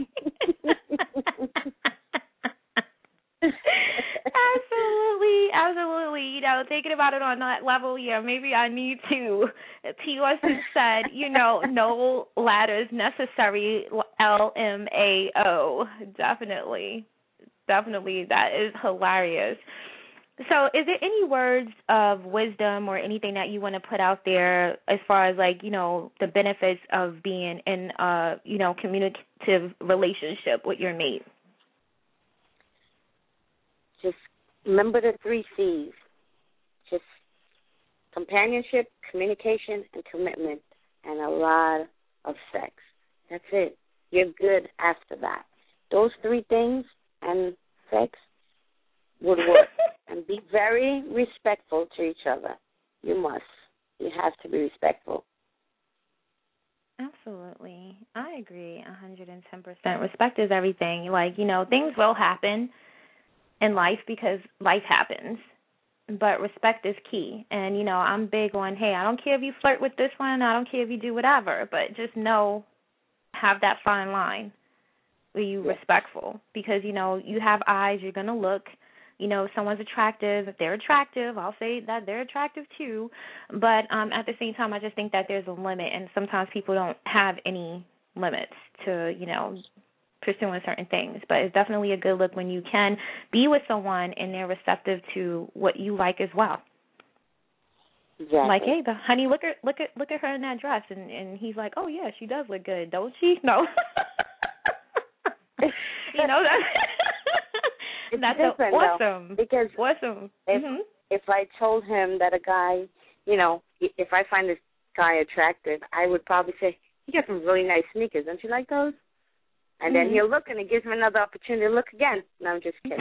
Absolutely. You know, thinking about it on that level, yeah, maybe I need to. T. Weston said, you know, no ladders necessary, LMAO. Definitely, that is hilarious. So is there any words of wisdom or anything that you want to put out there as far as, like, you know, the benefits of being in a, you know, communicative relationship with your mate? Just remember the 3 C's. Just companionship, communication, and commitment, and a lot of sex. That's it. You're good after that. Those 3 things and sex would work. And be very respectful to each other. You must. You have to be respectful. Absolutely. I agree 110%. Respect is everything. Like, you know, things will happen in life because life happens. But respect is key. And, you know, I'm big on, hey, I don't care if you flirt with this one. I don't care if you do whatever. But just know, have that fine line where you're respectful. Because, you know, you have eyes, you're going to look. You know, if someone's attractive, if they're attractive, I'll say that they're attractive too. But at the same time, I just think that there's a limit, and sometimes people don't have any limits to, you know, pursuing certain things. But it's definitely a good look when you can be with someone and they're receptive to what you like as well. Exactly. Like, hey, but honey, look at her in that dress, and he's like, oh yeah, she does look good, don't she? No. You know that. It's that's different, awesome. Though, because awesome. If I told him that a guy, you know, if I find this guy attractive, I would probably say, he got some really nice sneakers. Don't you like those? And then he'll look, and it gives him another opportunity to look again. No, I'm just kidding.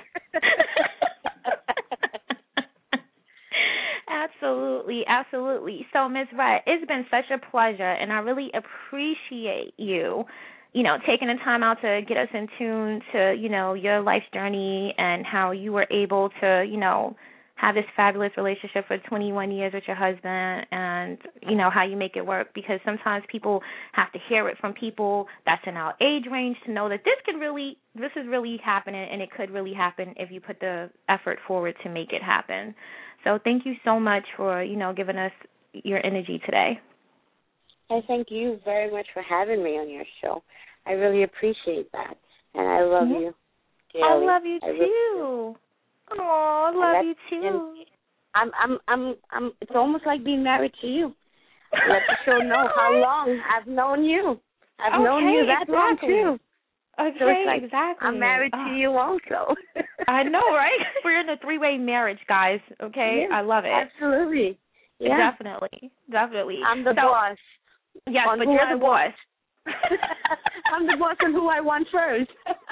Absolutely. So, Ms. Wright, it's been such a pleasure, and I really appreciate you, you know, taking the time out to get us in tune to, you know, your life's journey and how you were able to, you know, have this fabulous relationship for 21 years with your husband, and, you know, how you make it work, because sometimes people have to hear it from people that's in our age range to know that this is really happening, and it could really happen if you put the effort forward to make it happen. So thank you so much for, you know, giving us your energy today. I thank you very much for having me on your show. I really appreciate that, and I love you dearly. I love you too. Oh, I love you too. I'm. It's almost like being married to you. Let the show know how long I've known you. I've known you that long too. Okay, so it's like, exactly. I'm married to you also. I know, right? We're in a 3-way marriage, guys. Okay, yeah, I love it. Absolutely. Yeah. Definitely. I'm the boss. Yes, but you're the boss. I'm the boss on who I want first.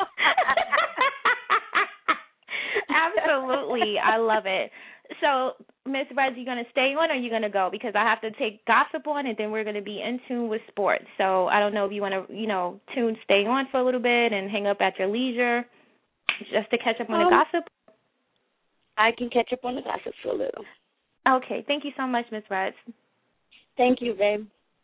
Absolutely. I love it. So, Ms. Reds, you going to stay on or are you going to go? Because I have to take gossip on, and then we're going to be in tune with sports. So I don't know if you want to, you know, stay on for a little bit and hang up at your leisure. just to catch up on the gossip? I can catch up on the gossip for a little. Okay, thank you so much, Ms. Reds. Thank you, babe.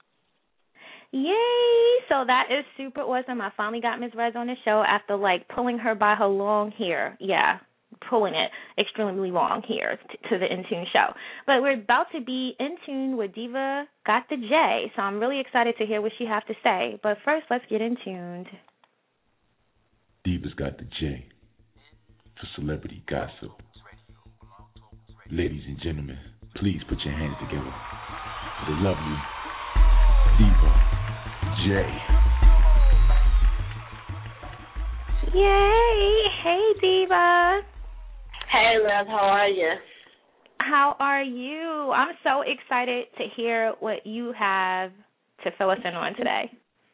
Yay! So that is super awesome. I finally got Ms. Reds on the show after, pulling her by her long hair. Yeah, pulling it extremely long hair to the In Tune show. But we're about to be in tune with Diva Got the J, so I'm really excited to hear what she has to say. But first, let's get in tuned. Diva's Got the J for celebrity gossip. Ladies and gentlemen, please put your hands together for the lovely Diva J. Yay! Hey, Diva. Hey, love. How are you? How are you? I'm so excited to hear what you have to fill us in on today.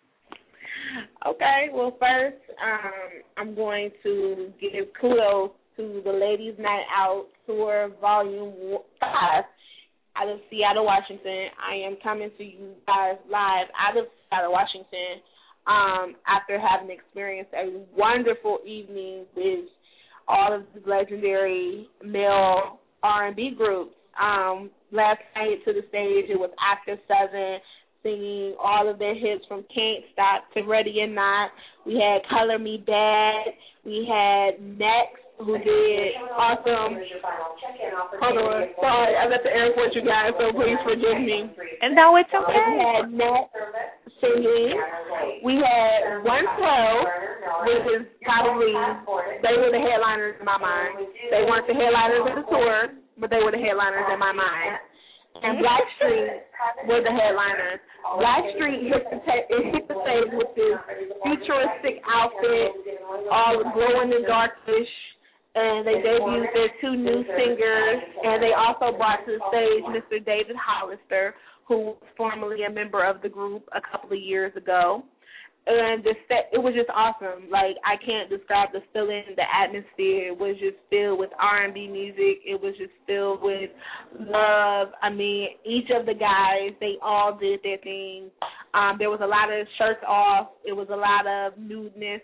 Okay, well, first, I'm going to give kudos to the Ladies Night Out Tour Volume 5 out of Seattle, Washington. I am coming to you guys live out of Seattle, Washington, after having experienced a wonderful evening with all of the legendary male R&B groups. Last night to the stage, it was After 7, singing all of their hits from Can't Stop to Ready or Not. We had Color Me Bad. We had Next, who did awesome. Hold on. Sorry, I'm at the airport, you guys, so please forgive me. No, it's okay. We had Next singing. We had 112, which is probably, they were the headliners in my mind. They weren't the headliners of the tour, but they were the headliners in my mind. And Blackstreet were the headliners. Blackstreet hit the stage with this futuristic outfit, all glow in the darkish, and they debuted their 2 new singers, and they also brought to the stage Mr. David Hollister, who was formerly a member of the group a couple of years ago. And it was just awesome. I can't describe the feeling, the atmosphere. It was just filled with R&B music. It was just filled with love. I mean, each of the guys, they all did their thing. There was a lot of shirts off. It was a lot of nakedness,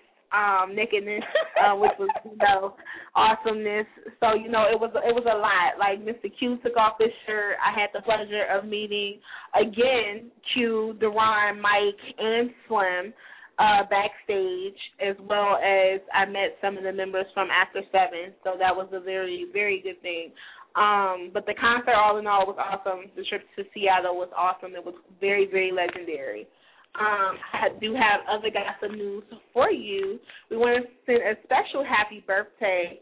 which was, awesomeness. So, it was a lot. Mr. Q took off his shirt. I had the pleasure of meeting, again, Q, Deron, Mike, and Slim backstage, as well as I met some of the members from After 7. So that was a very, very good thing. But the concert, all in all, was awesome. The trip to Seattle was awesome. It was very, very legendary. I do have other gossip news for you. We want to send a special happy birthday,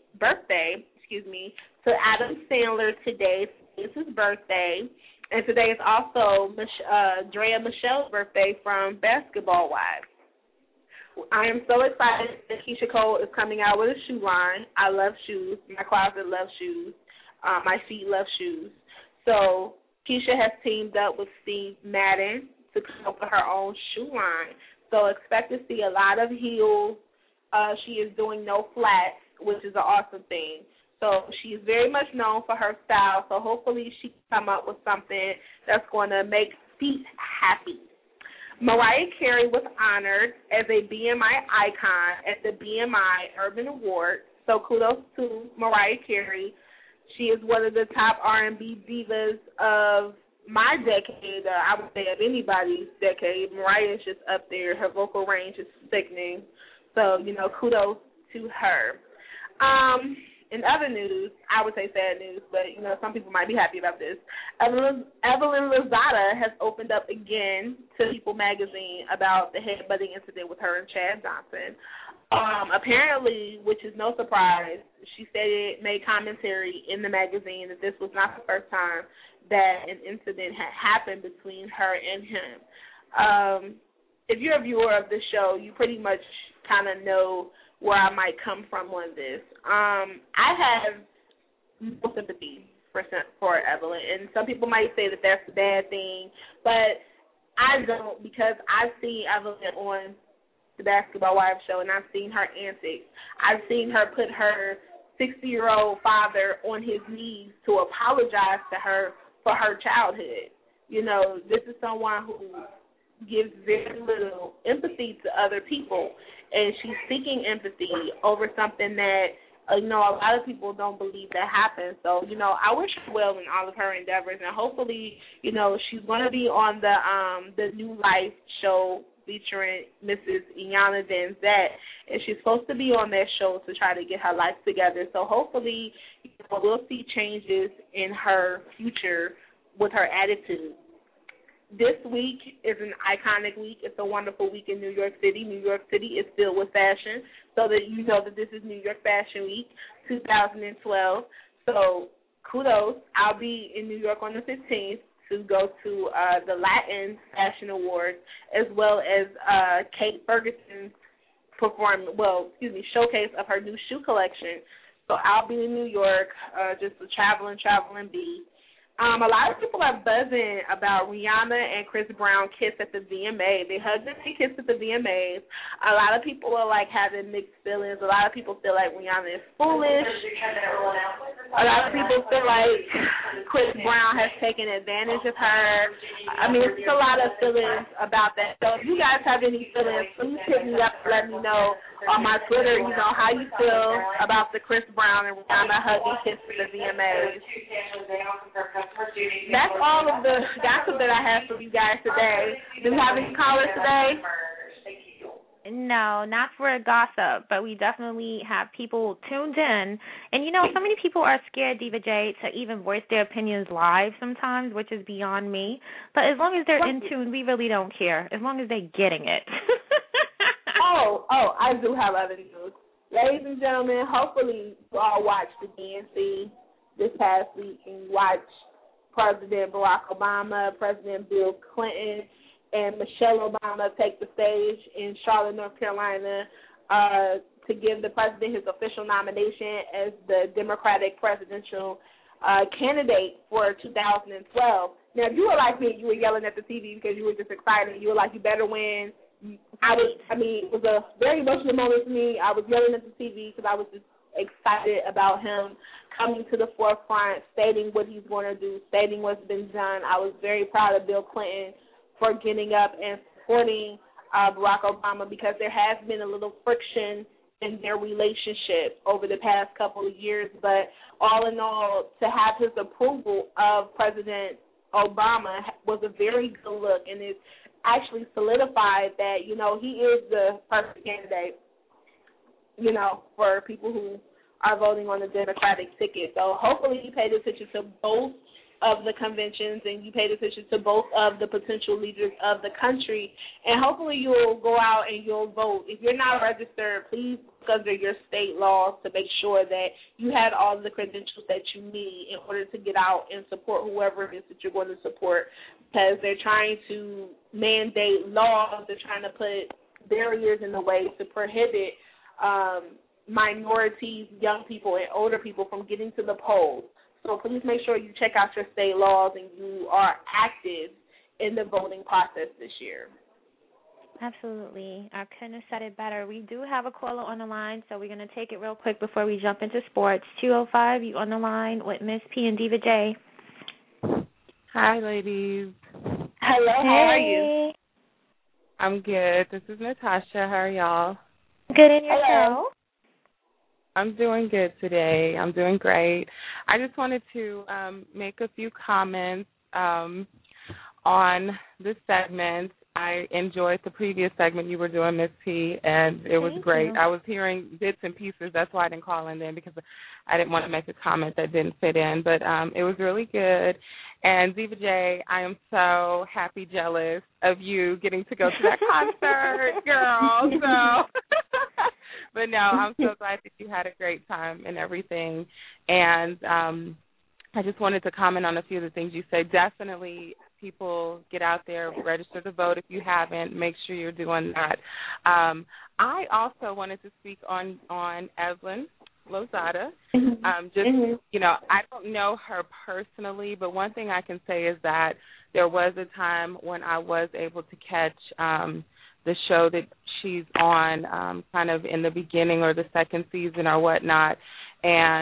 to Adam Sandler today. It's his birthday. And today is also Drea Michelle's birthday from Basketball Wives. I am so excited that Keisha Cole is coming out with a shoe line. I love shoes. My closet loves shoes. My feet love shoes. So Keisha has teamed up with Steve Madden to come up with her own shoe line. So expect to see a lot of heels. She is doing no flats, which is an awesome thing. So she is very much known for her style. So hopefully she can come up with something that's going to make feet happy. Mariah Carey was honored as a BMI icon at the BMI Urban Awards. So kudos to Mariah Carey. She is one of the top R&B divas of my decade, I would say of anybody's decade. Mariah is just up there. Her vocal range is sickening. So, kudos to her. In other news, I would say sad news, but, some people might be happy about this. Evelyn Lozada has opened up again to People magazine about the headbutting incident with her and Chad Johnson. Apparently, which is no surprise, she made commentary in the magazine that this was not the first time that an incident had happened between her and him. If you're a viewer of the show, you pretty much kind of know where I might come from on this. I have no sympathy for Evelyn, and some people might say that that's a bad thing, but I don't, because I've seen Evelyn on the Basketball Wives show, and I've seen her antics. I've seen her put her 60-year-old father on his knees to apologize to her for her childhood. This is someone who gives very little empathy to other people, and she's seeking empathy over something that, a lot of people don't believe that happens. So, I wish her well in all of her endeavors, and hopefully, she's going to be on the New Life show featuring Mrs. Iyanla Vanzant, and she's supposed to be on that show to try to get her life together. So hopefully, we'll see changes in her future with her attitude. This week is an iconic week. It's a wonderful week in New York City. New York City is filled with fashion, so that you know that this is New York Fashion Week 2012. So kudos. I'll be in New York on the 15th to go to the Latin Fashion Awards, as well as Kate Ferguson's showcase of her new shoe collection. So I'll be in New York, just a traveling bee. A lot of people are buzzing about Rihanna and Chris Brown kiss at the VMA. They hugged and they kissed at the VMAs. A lot of people are having mixed feelings. A lot of people feel like Rihanna is foolish. A lot of people feel like Chris Brown has taken advantage of her. I mean, it's a lot of feelings about that. So if you guys have any feelings, please hit me up and let me know on my Twitter, how you feel about the Chris Brown and Rihanna hugging kiss at the VMAs. That's all of the gossip that I have for you guys today. Do you have any callers today? No, not for gossip, but we definitely have people tuned in. And, so many people are scared, Diva J, to even voice their opinions live sometimes, which is beyond me. But as long as they're in tune, we really don't care, as long as they're getting it. I do have other news. Ladies and gentlemen, hopefully you all watched the DNC this past week and watched President Barack Obama, President Bill Clinton, and Michelle Obama take the stage in Charlotte, North Carolina, to give the president his official nomination as the Democratic presidential candidate for 2012. Now, if you were like me, you were yelling at the TV because you were just excited. You were like, you better win. It was a very emotional moment for me. I was yelling at the TV because I was just excited about him coming to the forefront, stating what he's going to do, stating what's been done. I was very proud of Bill Clinton for getting up and supporting Barack Obama, because there has been a little friction in their relationship over the past couple of years. But all in all, to have his approval of President Obama was a very good look, and it actually solidified that, he is the perfect candidate, for people who are voting on the Democratic ticket. So hopefully you paid attention to both of the conventions and you paid attention to both of the potential leaders of the country, and hopefully you'll go out and you'll vote. If you're not registered, please look under your state laws to make sure that you had all the credentials that you need in order to get out and support whoever it is that you're going to support, because they're trying to mandate laws. They're trying to put barriers in the way to prohibit minorities, young people, and older people from getting to the polls. So please make sure you check out your state laws and you are active in the voting process this year. Absolutely. I couldn't have said it better. We do have a caller on the line, so we're going to take it real quick before we jump into sports. 205, you on the line with Miss P and Diva J. Hi, ladies. Hello, how are you? I'm good. This is Natasha. How are y'all? Good, in yourself? I'm doing good today. I'm doing great. I just wanted to make a few comments on this segment. I enjoyed the previous segment you were doing, Miss P, and it was great. I was hearing bits and pieces. That's why I didn't call in then, because I didn't want to make a comment that didn't fit in. But it was really good. And Diva J, I am so happy, jealous of you getting to go to that concert, girl. So, but no, I'm so glad that you had a great time and everything. And I just wanted to comment on a few of the things you said. Definitely, people get out there, register to vote if you haven't. Make sure you're doing that. I also wanted to speak on Evelyn Lozada. I don't know her personally, but one thing I can say is that there was a time when I was able to catch the show that she's on kind of in the beginning or the second season or whatnot, and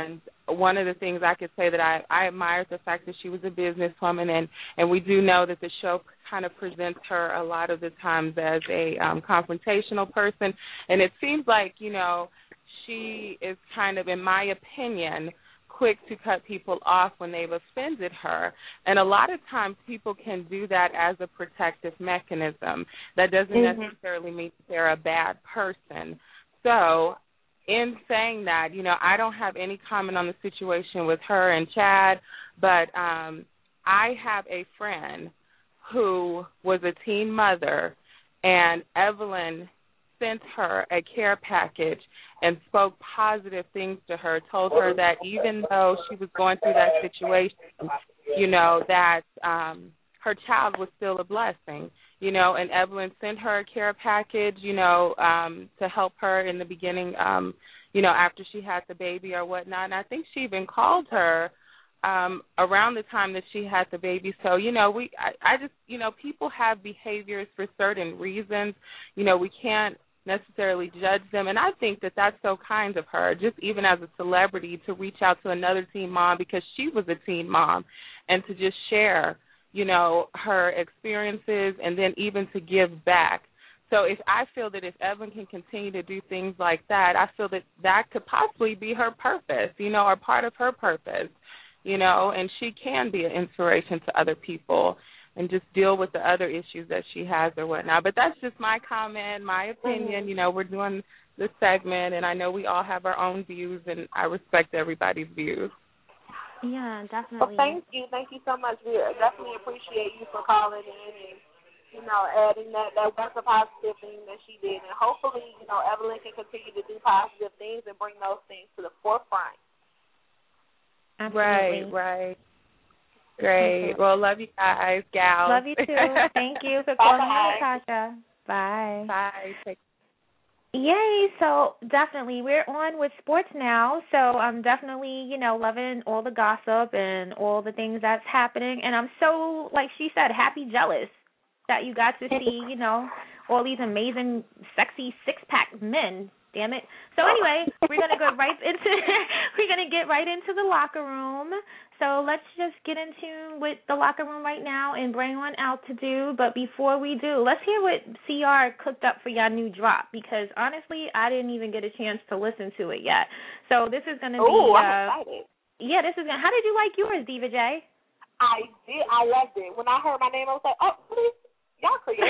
one of the things I could say that I admired the fact that she was a businesswoman, and we do know that the show kind of presents her a lot of the times as a confrontational person, and it seems like, you know, she is kind of, in my opinion, quick to cut people off when they've offended her. And a lot of times people can do that as a protective mechanism. That doesn't necessarily mean they're a bad person. So in saying that, you know, I don't have any comment on the situation with her and Chad, but I have a friend who was a teen mother, and Evelyn sent her a care package and spoke positive things to her, told her that even though she was going through that situation, you know, that her child was still a blessing, you know, and Evelyn sent her a care package, you know, to help her in the beginning, you know, after she had the baby or whatnot. And I think she even called her around the time that she had the baby. So, you know, I just, you know, people have behaviors for certain reasons. You know, we can't necessarily judge them, and I think that that's so kind of her, just even as a celebrity, to reach out to another teen mom because she was a teen mom, and to just share, you know, her experiences, and then even to give back. So I feel that if Evelyn can continue to do things like that, I feel that that could possibly be her purpose, you know, or part of her purpose, you know, and she can be an inspiration to other people and just deal with the other issues that she has or whatnot. But that's just my comment, my opinion. You know, we're doing this segment, and I know we all have our own views, and I respect everybody's views. Yeah, definitely. Well, thank you so much. We definitely appreciate you for calling in and, you know, adding that was a positive thing that she did. And hopefully, you know, Evelyn can continue to do positive things and bring those things to the forefront. Absolutely. Right. Great. Well, love you guys, gals. Love you too. Thank you for calling in, Natasha. Bye. Bye. Yay. So definitely we're on with sports now. So I'm definitely, you know, loving all the gossip and all the things that's happening. And I'm so, like she said, happy, jealous that you got to see, you know, all these amazing, sexy six-pack men. Damn it. So anyway, we're gonna get right into the locker room. So let's just get into with the locker room right now and bring on Altitude. But before we do, let's hear what CR cooked up for y'all new drop, because honestly, I didn't even get a chance to listen to it yet. So this is gonna be. I'm excited. Yeah, this is gonna. How did you like yours, Diva J? I did. I loved it. When I heard my name, I was like, oh, please. Y'all creative.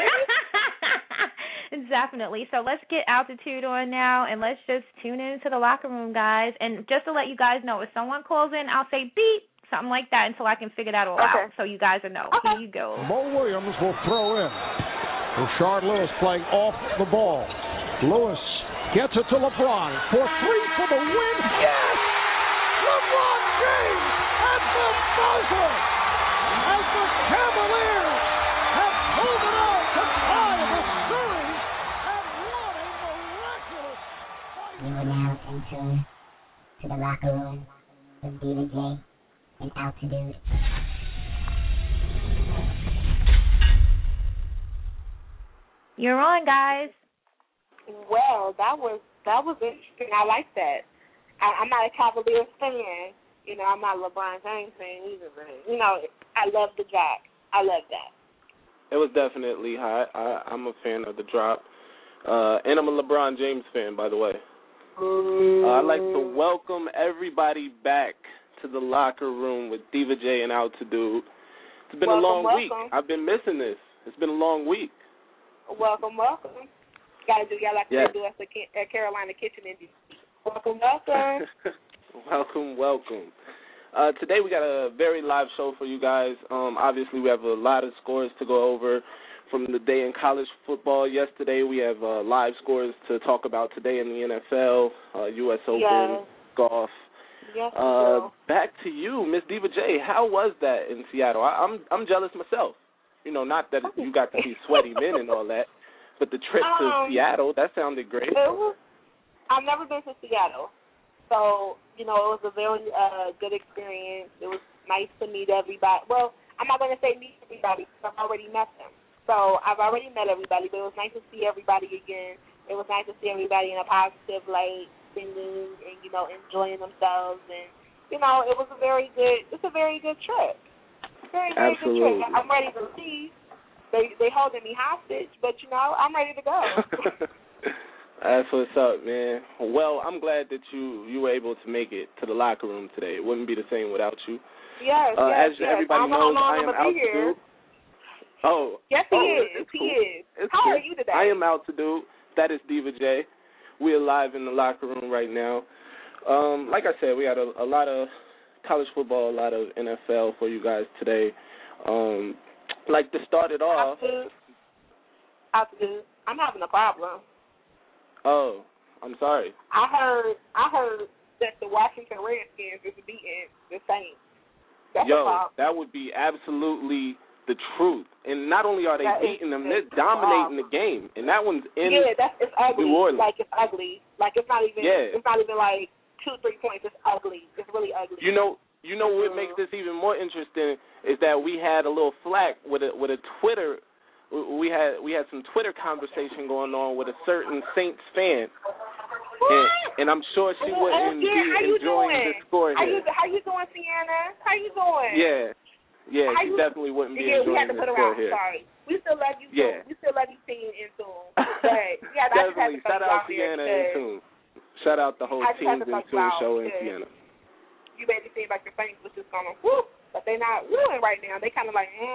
Definitely. So let's get Altitude on now, and let's just tune into the locker room, guys. And just to let you guys know, if someone calls in, I'll say beep, something like that, until I can figure that all out, so you guys will know. Okay. Here you go. Mo Williams will throw in. Rashard Lewis playing off the ball. Lewis gets it to LeBron for three for the win. Yes! LeBron James at the buzzer as the Cavaliers have pulled it out to tie the series, and what a miraculous fight. We will now enter to the locker room with Diva J and Altitude. You're on, guys. Well, that was interesting. I like that. I'm not a Cavaliers fan. You know, I'm not a LeBron James fan either, but, you know, I love the drop. I love that. It was definitely hot. I'm a fan of the drop. And I'm a LeBron James fan, by the way. I'd like to welcome everybody back to the locker room with Diva J and Altitude. It's been a long week. I've been missing this. It's been a long week. Welcome. Got to do y'all like they do us at Carolina Kitchen in D.C. Welcome. Welcome. Today we got a very live show for you guys. Obviously, we have a lot of scores to go over from the day in college football yesterday. We have live scores to talk about today in the NFL, U.S. Open, golf. Yes, back to you, Miss Diva J. How was that in Seattle? I'm jealous myself. You know, not that you got to see sweaty men and all that, but the trip to Seattle, that sounded great. I've never been to Seattle. So, you know, it was a very good experience. It was nice to meet everybody. Well, I'm not going to say meet everybody because I've already met them. So I've already met everybody, but it was nice to see everybody again. It was nice to see everybody in a positive light, singing and, you know, enjoying themselves. And you know, it was a very good trip. Very good trip. I'm ready to leave. They holding me hostage, but, you know, I'm ready to go. That's what's up, man. Well, I'm glad that you were able to make it to the locker room today. It wouldn't be the same without you. Yes, as everybody knows, I am out to do. Oh. Yes, he is. He is. How are you today? I am out to do. That is Diva J. We are live in the locker room right now. Like I said, we had a lot of college football, a lot of NFL for you guys today. Like to start it off. I'm having a problem. Oh, I'm sorry. I heard that the Washington Redskins is beating the Saints. That's that would be absolutely the truth. And not only are they beating them, they're dominating the game. And that one's in it's ugly. New Orleans. Like, it's ugly. Like, it's not even like 2-3 points. It's ugly. It's really ugly. You know what makes this even more interesting is that we had a little flack with a Twitter. We had some Twitter conversation going on with a certain Saints fan, and I'm sure she wouldn't be enjoying the score here. How you doing, Sienna? How you doing? Yeah, she definitely wouldn't be enjoying the score here. Sorry, we still love you. Yeah, we still love you, Sienna and Tune. But definitely shout out Sienna and Tune. Shout out the whole Teams and Tune show and Sienna. You made me seem like the Saints was just gonna whoop, but they're not wooing right now. They kind of like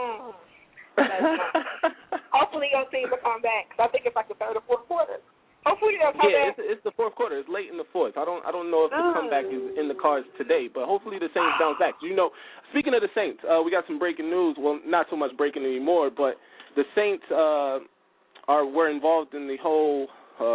Hopefully your team will come back. Cause I think it's like the third or fourth quarter. Hopefully they'll come back. It's the fourth quarter. It's late in the fourth. I don't know if the comeback is in the cards today, but hopefully the Saints bounce back. You know, speaking of the Saints, we got some breaking news. Well, not so much breaking anymore, but the Saints were involved in the whole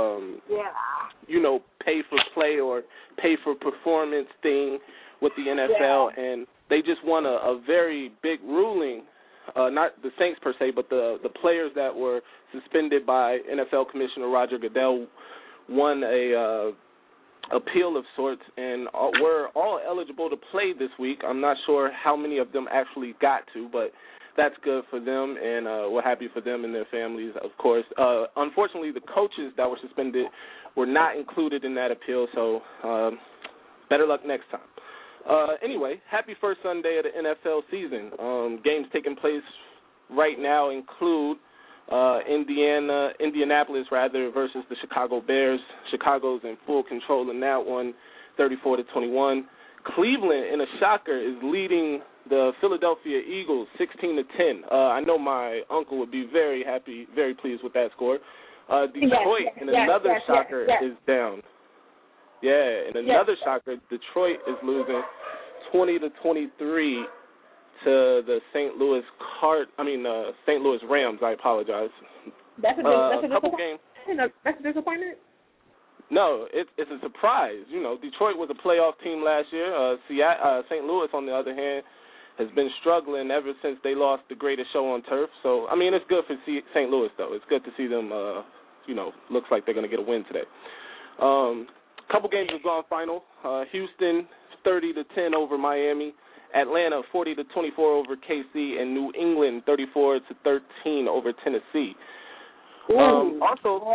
pay for play or pay for performance thing with the NFL, and they just won a very big ruling. Not the Saints per se, but the players that were suspended by NFL Commissioner Roger Goodell won a appeal of sorts and were all eligible to play this week. I'm not sure how many of them actually got to, but that's good for them, and we're happy for them and their families, of course. Unfortunately, the coaches that were suspended were not included in that appeal, so better luck next time. Anyway, happy first Sunday of the NFL season. Games taking place right now include Indianapolis versus the Chicago Bears. Chicago's in full control in that one, 34-21. Cleveland, in a shocker, is leading the Philadelphia Eagles 16-10. I know my uncle would be very happy, very pleased with that score. Detroit, in another shocker, is down. Yeah, in another shocker, Detroit is losing 20-23 to the St. Louis Rams. I apologize. That's a disappointment. No, it's a surprise. You know, Detroit was a playoff team last year. St. Louis, on the other hand, has been struggling ever since they lost the greatest show on turf. So, I mean, it's good for St. Louis, though. It's good to see them, looks like they're going to get a win today. Couple games have gone final. Houston 30-10 over Miami, Atlanta 40-24 over KC, and New England 34-13 over Tennessee. Also,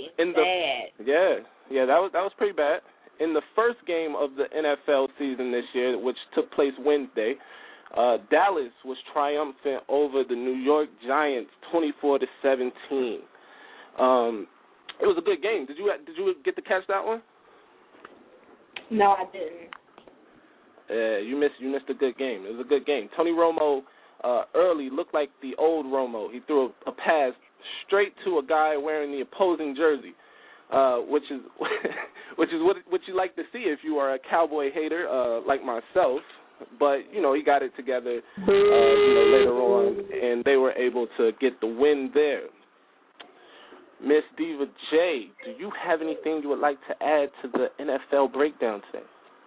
that was pretty bad. In the first game of the NFL season this year, which took place Wednesday, Dallas was triumphant over the New York Giants 24-17. It was a good game. Did you get to catch that one? No, I didn't. Yeah, you missed a good game. It was a good game. Tony Romo early looked like the old Romo. He threw a pass straight to a guy wearing the opposing jersey, which is what you like to see if you are a Cowboy hater like myself. But he got it together later on, and they were able to get the win there. Miss Diva J, do you have anything you would like to add to the NFL breakdown today?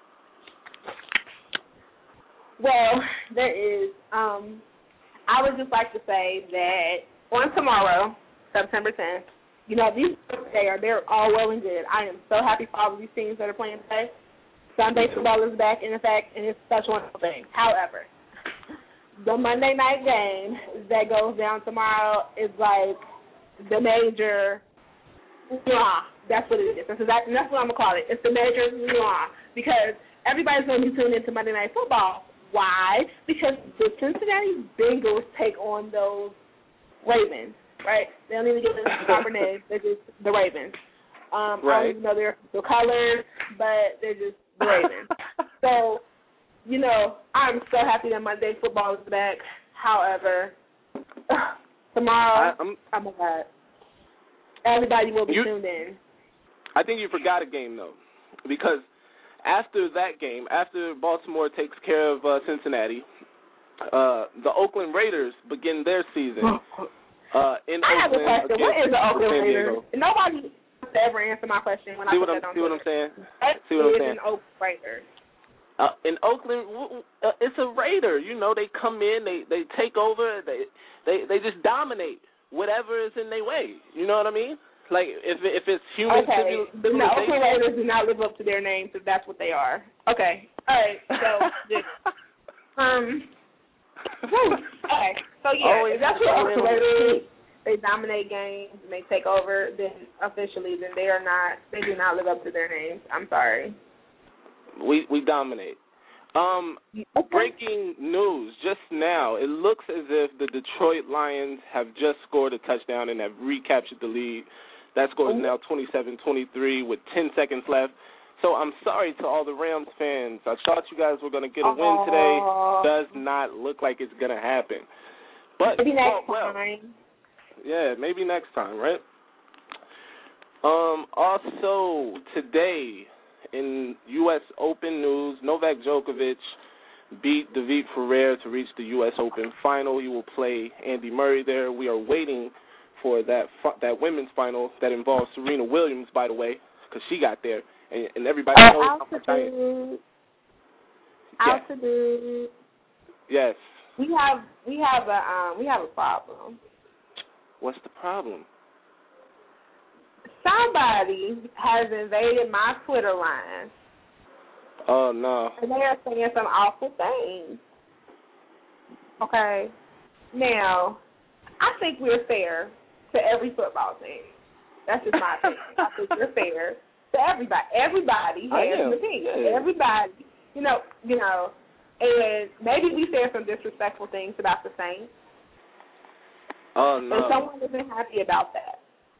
Well, there is. I would just like to say that on tomorrow, September 10th, these they're all well and good. I am so happy for all of these teams that are playing today. Sunday football is back in effect, and it's such a wonderful thing. However, the Monday night game that goes down tomorrow is like the major that's what it is. That's what I'm going to call it. It's the major because everybody's going to be tuned into Monday Night Football. Why? Because the Cincinnati Bengals take on those Ravens, right? They don't even give them the proper name. They're just the Ravens. I don't even know their colors, but they're just the Ravens. So, you know, I'm so happy that Monday Football is back. However, tomorrow, oh my God, everybody will be tuned in. I think you forgot a game, though, because after that game, after Baltimore takes care of Cincinnati, the Oakland Raiders begin their season in Oakland. I have a question. What is the Oakland Raiders? Nobody ever answer my question when I put that on. See what I'm saying? See what I'm saying? An Oakland Raiders. In Oakland, it's a Raider. You know, they come in, they take over, they just dominate whatever is in their way. You know what I mean? Like, if it's human civilization. The Oakland Raiders do not live up to their names if that's what they are. Okay. All right. So, okay. So, yeah, if that's what Oakland Raiders do, they dominate games and they take over, then officially, then they do not live up to their names. I'm sorry. We dominate. Breaking news just now. It looks as if the Detroit Lions have just scored a touchdown and have recaptured the lead. That score is now 27-23 with 10 seconds left. So I'm sorry to all the Rams fans. I thought you guys were going to get a win today. Does not look like it's going to happen. But maybe next time. Yeah, maybe next time, right? Also, today in U.S. Open news, Novak Djokovic beat David Ferrer to reach the U.S. Open final. He will play Andy Murray there. We are waiting for that women's final that involves Serena Williams, by the way, because she got there, and everybody knows how much I am. Altitude. Yes. We have a problem. What's the problem? Somebody has invaded my Twitter line. Oh, no. And they are saying some awful things. Okay. Now, I think we're fair to every football team. That's just my opinion. I think we're fair to everybody. Everybody has an opinion. Yeah. Everybody, you know, and maybe we said some disrespectful things about the Saints. Oh, no. And someone isn't happy about that.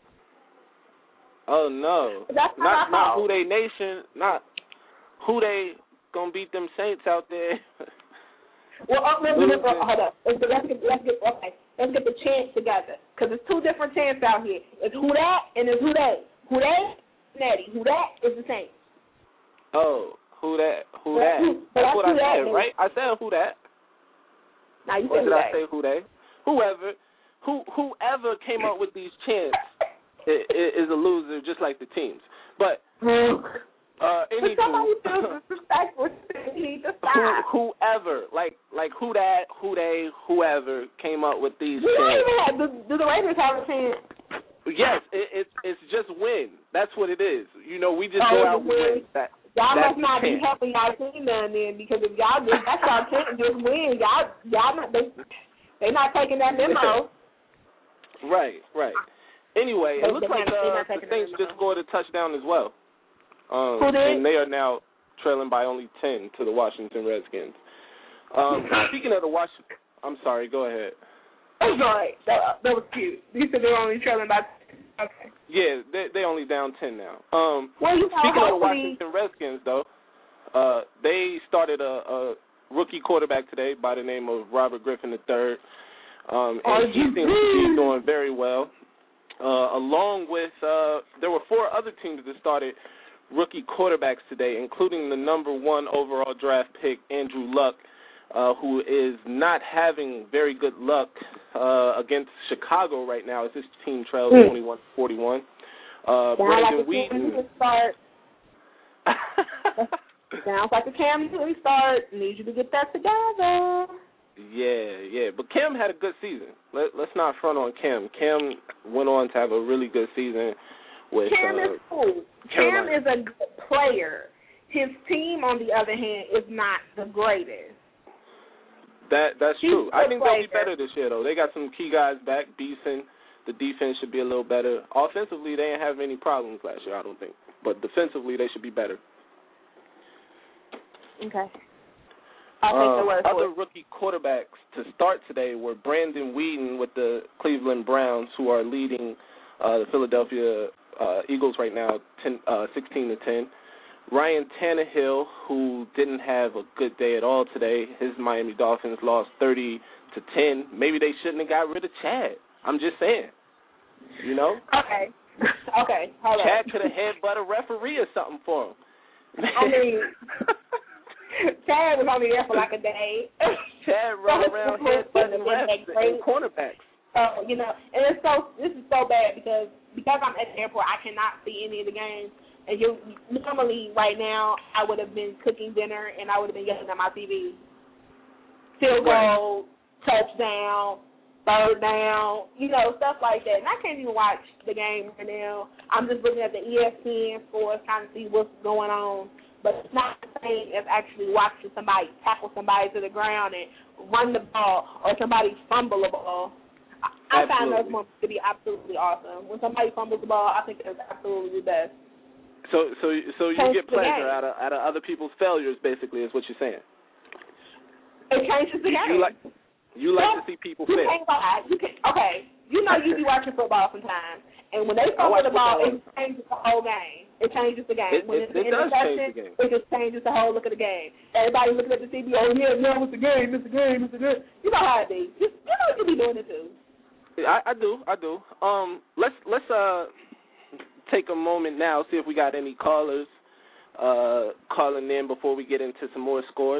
Oh, no. That's not who they nation, not who they going to beat them Saints out there. Well, hold up. Let's get the chants together, because there's two different chants out here. It's who that and it's who they. Who they, Nettie. Who that is the Saints. Oh, who that? That's what I said, right? I said who that. Now you said who that. I say who they? Whoever came up with these chants is a loser, just like the teams. But if somebody feels disrespectful, you need to stop. Whoever, like who that, who they, whoever came up with these chants. Do the Raiders have a chant? Yes, it's just win. That's what it is. You know, we just go out and win. Y'all must not be helping y'all team then, because if y'all just that's y'all chant, just win. Y'all not they not taking that memo. Right. Anyway, it looks like the Saints just scored a touchdown as well. Who did? And they are now trailing by only 10 to the Washington Redskins. Speaking of the Washington, I'm sorry, go ahead. I'm sorry. That was cute. You said they were only trailing by 10. Okay. Yeah, they only down 10 now. Speaking of the Washington Redskins, though, they started a rookie quarterback today by the name of Robert Griffin III. And he seems to be doing very well. Along with, there were 4 other teams that started rookie quarterbacks today, including the number 1 overall draft pick, Andrew Luck, who is not having very good luck against Chicago right now as his team trails 21-41. Brandon Wheaton. Sounds like a Cam Newton start. Need you to get that together. Yeah. But Cam had a good season. Let's not front on Cam. Cam went on to have a really good season with Cam is cool. Carolina. Cam is a good player. His team, on the other hand, is not the greatest. That's true. I think they'll be better this year, though. They got some key guys back, decent. The defense should be a little better. Offensively, they didn't have any problems last year, I don't think. But defensively, they should be better. Okay. I'll take the word for other it. rookie quarterbacks to start today were Brandon Wheaton with the Cleveland Browns, who are leading the Philadelphia Eagles right now, 16-10. Ryan Tannehill, who didn't have a good day at all today. His Miami Dolphins lost 30-10. Maybe they shouldn't have got rid of Chad. I'm just saying. You know? Okay. Okay. Hold on. Chad could have headbutt a referee or something for him. I mean, Chad was only there for like a day. Chad run around headbutting refs and cornerbacks. You know, and this is so bad because I'm at the airport, I cannot see any of the games. And normally right now I would have been cooking dinner and I would have been yelling at my TV. Field goal, touchdown, third down, you know, stuff like that. And I can't even watch the game right now. I'm just looking at the ESPN scores, trying to see what's going on. But it's not the same as actually watching somebody tackle somebody to the ground and run the ball or somebody fumble a ball. I find those moments to be absolutely awesome. When somebody fumbles the ball, I think that's absolutely the best. So you get pleasure out of other people's failures, basically, is what you're saying. It changes the game. You like to see people fail. You can't lie. Okay. You know you be watching football sometimes, and when they fumble the ball, it changes the whole game. It changes the game. When it's an interception, it just changes the whole look of the game. Everybody looking at the TV, oh yeah, no, it's a game, it's a game, it's a game. You know how it be. You know you be doing it too. I do. Let's take a moment now, see if we got any callers calling in before we get into some more scores.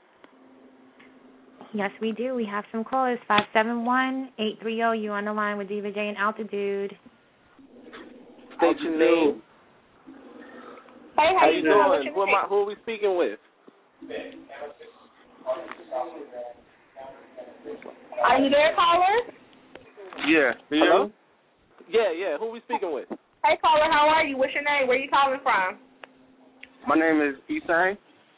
Yes, we do. We have some callers. 571-830. You on the line with Diva J and Altitude. State your name. Hey, how you doing? Who are we speaking with? Are you there, caller? Yeah. Hello? Yeah. Who are we speaking with? Hey, caller, how are you? What's your name? Where are you calling from? My name is Esang.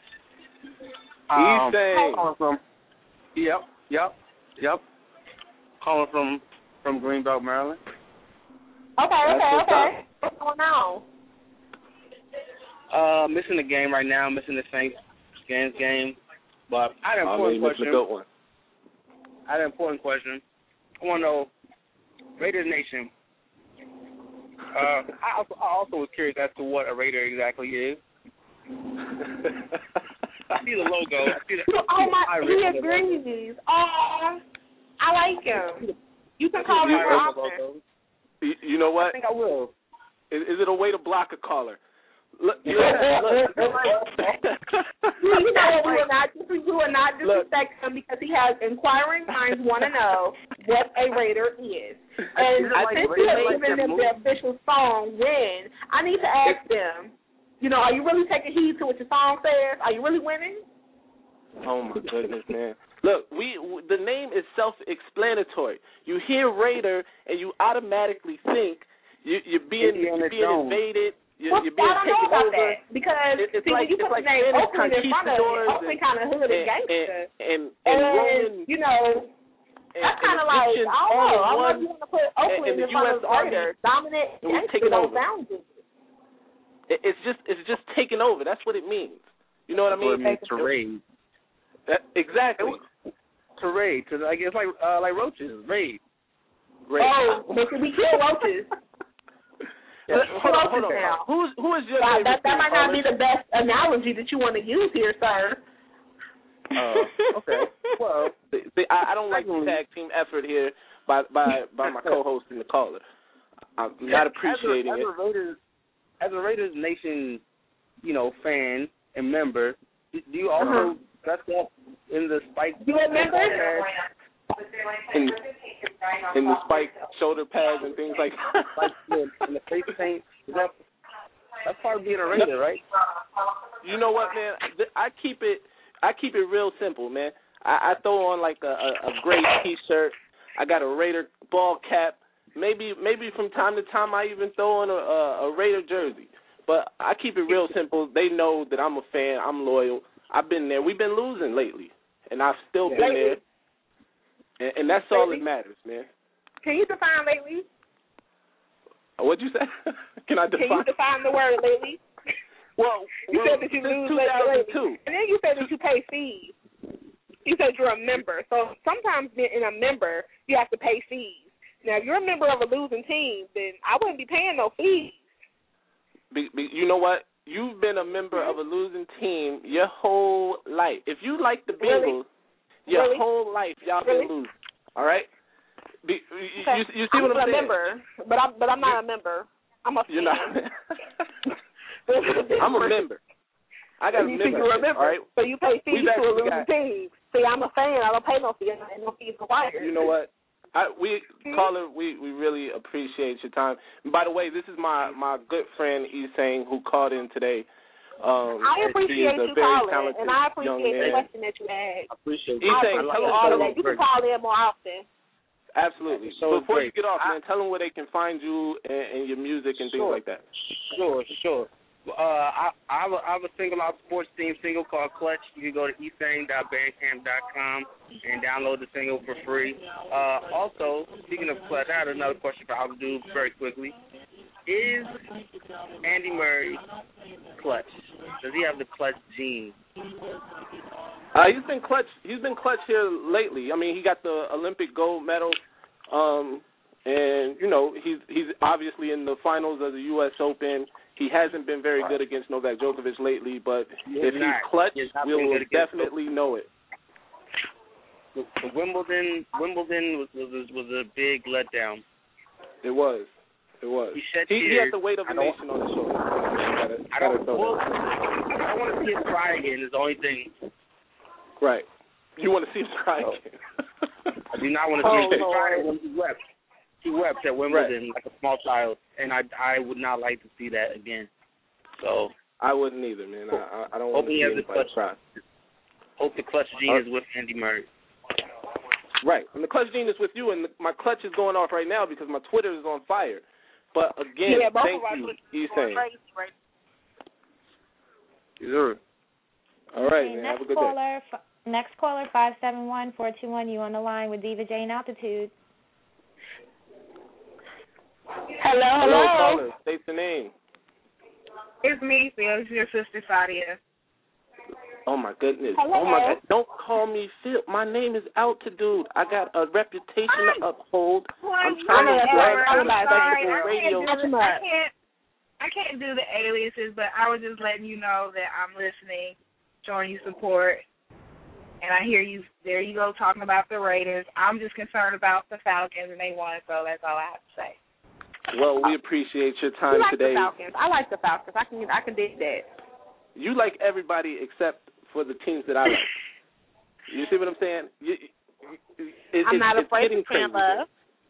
Calling from. Yep. Calling from Greenbelt, Maryland. Okay. What's going on? Missing the game right now. Missing the Saints game. But I had an important question. I want to know, Raiders Nation. I also was curious as to what a Raider exactly is. I see the logo. He agrees. Oh, I like him. You can call him more often. You know what? I think I will. Is it a way to block a caller? Look. You know what? We will not disrespect him because he has inquiring minds want to know what a Raider is. And since he has given them the official song, when, I need to ask them, you know, are you really taking heed to what your song says? Are you really winning? Oh, my goodness, man. Look, the name is self-explanatory. You hear Raider, and you automatically think you're being invaded. You're being taken over. That because it's see, like, when you put the name Oakland in front of it, Oakland kind of hood and gangster. And Roman, you know, that's kind of like, I don't know. I don't know if you want to put Oakland in front of Raiders. Dominant gangster don't sound good. It's just taking over. That's what it means. You know what I mean? It means to raid. Exactly. To raid, because I guess like roaches, raid. Oh, but we kill roaches. Hold on. Who is your favorite? That might not be the best analogy that you want to use here, sir. Okay. Well, I don't like the tag team effort here by my co-host and the caller. I'm not appreciating it. As a Raiders Nation, you know, fan and member, do you also dress up in the spike? You a member? In the spike shoulder pads and things like that. And the face paint. That's part of being a Raider, right? You know what, man? I keep it real simple, man. I throw on like a gray T-shirt. I got a Raider ball cap. Maybe from time to time I even throw on a Raider jersey. But I keep it real simple. They know that I'm a fan. I'm loyal. I've been there. We've been losing lately, and I've still been there. And that's all that matters, man. Can you define lately? What'd you say? Can I define? Can you define the word lately? You said that you lose 2002. and then you said that you pay fees. You said you're a member. So sometimes being a member, you have to pay fees. Now, if you're a member of a losing team, then I wouldn't be paying no fees. You know what? You've been a member of a losing team your whole life. If you like the Bengals, your whole life y'all been losing. All right? You see what I'm saying? I'm a member, but I'm not a member. I'm a fan. You're not. I'm a member. I got a member. You're a member, all right? so you pay fees to a losing team. See, I'm a fan. I don't pay no fees, and no fees required. You know what? Caller, we really appreciate your time. And by the way, this is my good friend Isang who called in today. I appreciate you calling, and I appreciate the question that you asked. I appreciate it. Isang, tell all of that. You can call in more often. Absolutely. So before you get off, man, tell them where they can find you and your music and things like that. Sure. I have a single out sports team single called Clutch. You can go to esang.bandcamp.com and download the single for free. Also, speaking of Clutch, I had another question for Abdul very quickly. Is Andy Murray clutch? Does he have the clutch gene? He's been clutch here lately. I mean, he got the Olympic gold medal, and you know he's obviously in the finals of the U.S. Open. He hasn't been very good against Novak Djokovic lately, but if he's clutch, we will definitely know it. Wimbledon was a big letdown. It was. He has the weight of a nation on his shoulders. I don't want to see him cry again. Is the only thing. Right. You want to see him cry again? I do not want to see him cry when he wept. He wept at Wimbledon like a small child, and I would not like to see that again. So I wouldn't either, man. I don't want to see anybody cry. Hope the clutch gene is with Andy Murray. Right, and the clutch gene is with you, and my clutch is going off right now because my Twitter is on fire. But again, thank you, Isang. Sure. All right, man. Have a good day. Next caller, 571-421. You on the line with Diva J in Altitude. Hello. Caller. State the name. It's me, Phil. It's your sister, Sadia. Oh, my goodness. Hello. Oh, my God. Don't call me Phil. My name is Altitude. I got a reputation to uphold. I'm trying to radio. I can't do the aliases, but I was just letting you know that I'm listening, showing you support. And I hear you, there you go, talking about the Raiders. I'm just concerned about the Falcons, and they won, so that's all I have to say. Well, we appreciate your time today. I like the Falcons. I can dig that. You like everybody except for the teams that I like. You see what I'm saying? I'm not afraid to fan love.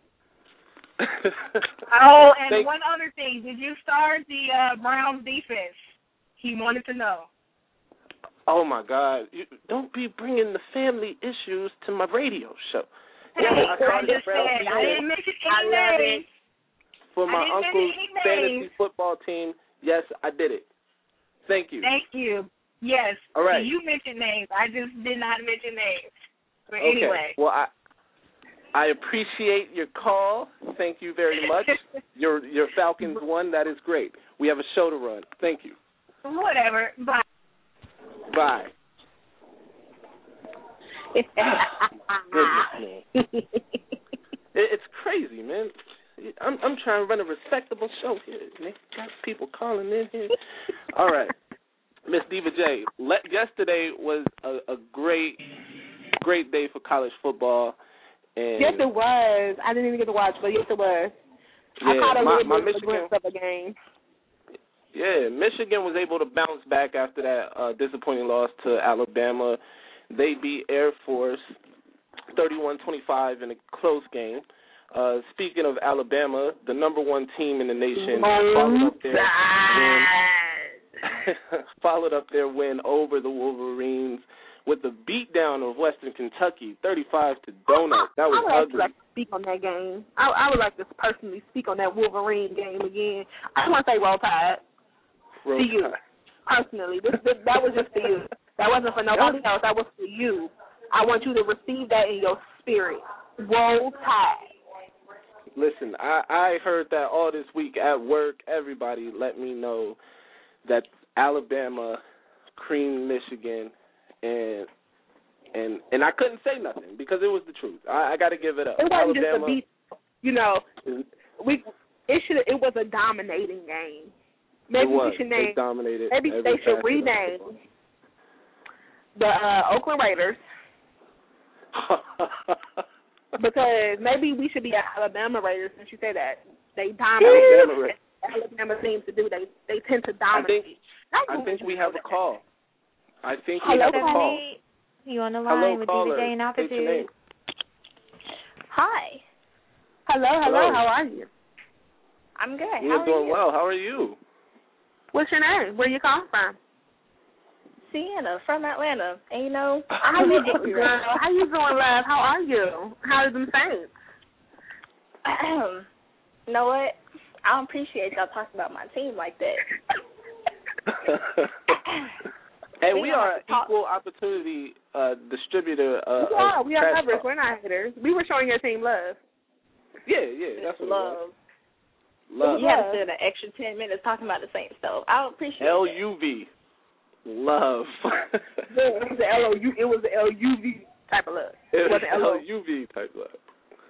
Oh, and one other thing. Did you start the Browns defense? He wanted to know. Oh, my God. Don't be bringing the family issues to my radio show. Hey, I just said, I didn't mention any names. For my uncle's fantasy football team, yes, I did it. Thank you. Thank you. Yes. All right. You mentioned names. I just did not mention names. But okay. Anyway. Well, I appreciate your call. Thank you very much. Your Falcons won. That is great. We have a show to run. Thank you. Whatever. Bye. Bye. Goodness, man. It's crazy, man. I'm trying to run a respectable show here, man. Got people calling in here. All right. Miss Diva J, yesterday was a great day for college football. And yes, it was. I didn't even get to watch, but yes, it was. Yeah, I caught a little bit Michigan, of a game. Yeah, Michigan was able to bounce back after that disappointing loss to Alabama. They beat Air Force 31-25 in a close game. Speaking of Alabama, the number one team in the nation followed up their win over the Wolverines with the beatdown of Western Kentucky, 35 to donut. That was ugly. I would like to speak on that game. I would like to personally speak on that Wolverine game again. I just want to say Roll Tide to you personally. That was just for you. That wasn't for nobody else. That was for you. I want you to receive that in your spirit. Roll Tide. Listen, I heard that all this week at work. Everybody let me know that Alabama creamed Michigan, and I couldn't say nothing because it was the truth. I got to give it up. It wasn't Alabama, just a beat. It was a dominating game. Maybe we should name. They dominated. Maybe they should rename the Oakland Raiders. Because maybe we should be Alabama Raiders since you say that. They dominate. Alabama seems to do. They tend to dominate. I think we have a call. Hello, you on the line Hello, with caller. DJ and Altitude? Hi. Hello. How are you? I'm good. We're doing well. How are you? What's your name? Where you calling from? Sienna from Atlanta. And you know, how you doing, girl? How you doing, love? How are you? How are them Saints? You know what? I don't appreciate y'all talking about my team like that. Hey, we are equal opportunity distributor. We are covers. We're not haters. We were showing your team love. Yeah, that's what love. Love. You have to spend an extra 10 minutes talking about the Saints, so I don't appreciate LUV. Love. It was the LUV type of love. It was LUV type of love.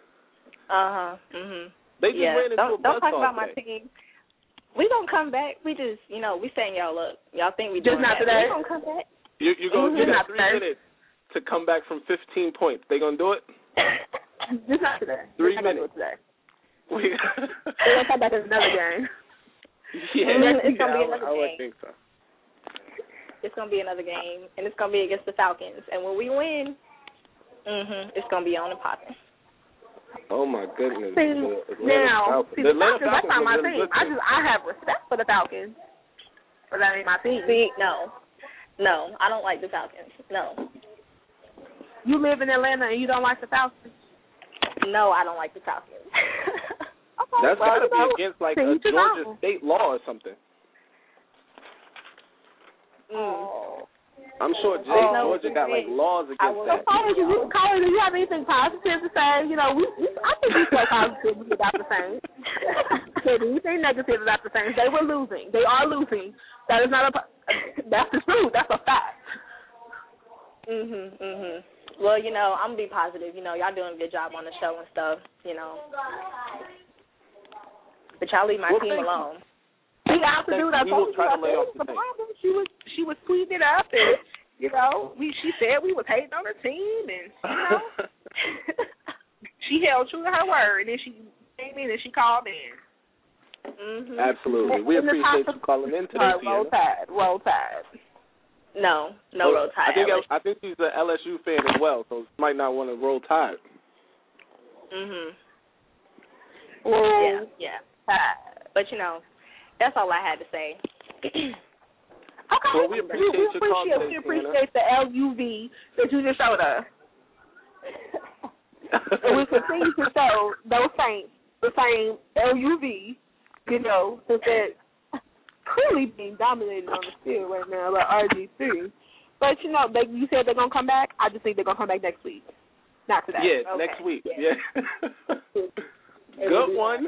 They just ran into a don't talk buzzsaw about my today. team. We gonna come back. We just, we setting y'all up. Y'all think we doing just not that. Today. We gonna come back. You got 3 minutes to come back from 15 points. They gonna do it? Just not today. 3 minutes. They're gonna come back in another game. Yeah, it's gonna be another I game. would think so. It's gonna be another game, and it's gonna be against the Falcons. And when we win, it's gonna be on and popping. Oh my goodness! The Falcons, that's not my team. I have respect for the Falcons, but that ain't my team. See, no, I don't like the Falcons. No. You live in Atlanta and you don't like the Falcons? No, I don't like the Falcons. Okay, that's got to be against like a Georgia state law or something. I'm sure Georgia got like laws against that. Caller, do you have anything positive to say? I think we feel positive about the Saints. Anything negative about the Saints? They were losing. They are losing. That is not that's the truth. That's a fact. Well, I'm gonna be positive. Y'all doing a good job on the show and stuff. But y'all leave my team alone. We have to do that. She was tweeting it up, and she said we was hating on her team, and she held true to her word, and then she came in and she called in. Absolutely, we appreciate you calling in today. Roll Tide. No Roll Tide. I think she's an LSU fan as well, so she might not want to Roll Tide. Yeah. But that's all I had to say. Okay. Well, we appreciate your call today, We appreciate the LUV that you just showed us. And we continue to show those Saints the same LUV, since they're clearly being dominated on the field right now by RG3. But, you said they're going to come back. I just think they're going to come back next week. Not today. Yeah, okay. Next week. Yeah. Good one.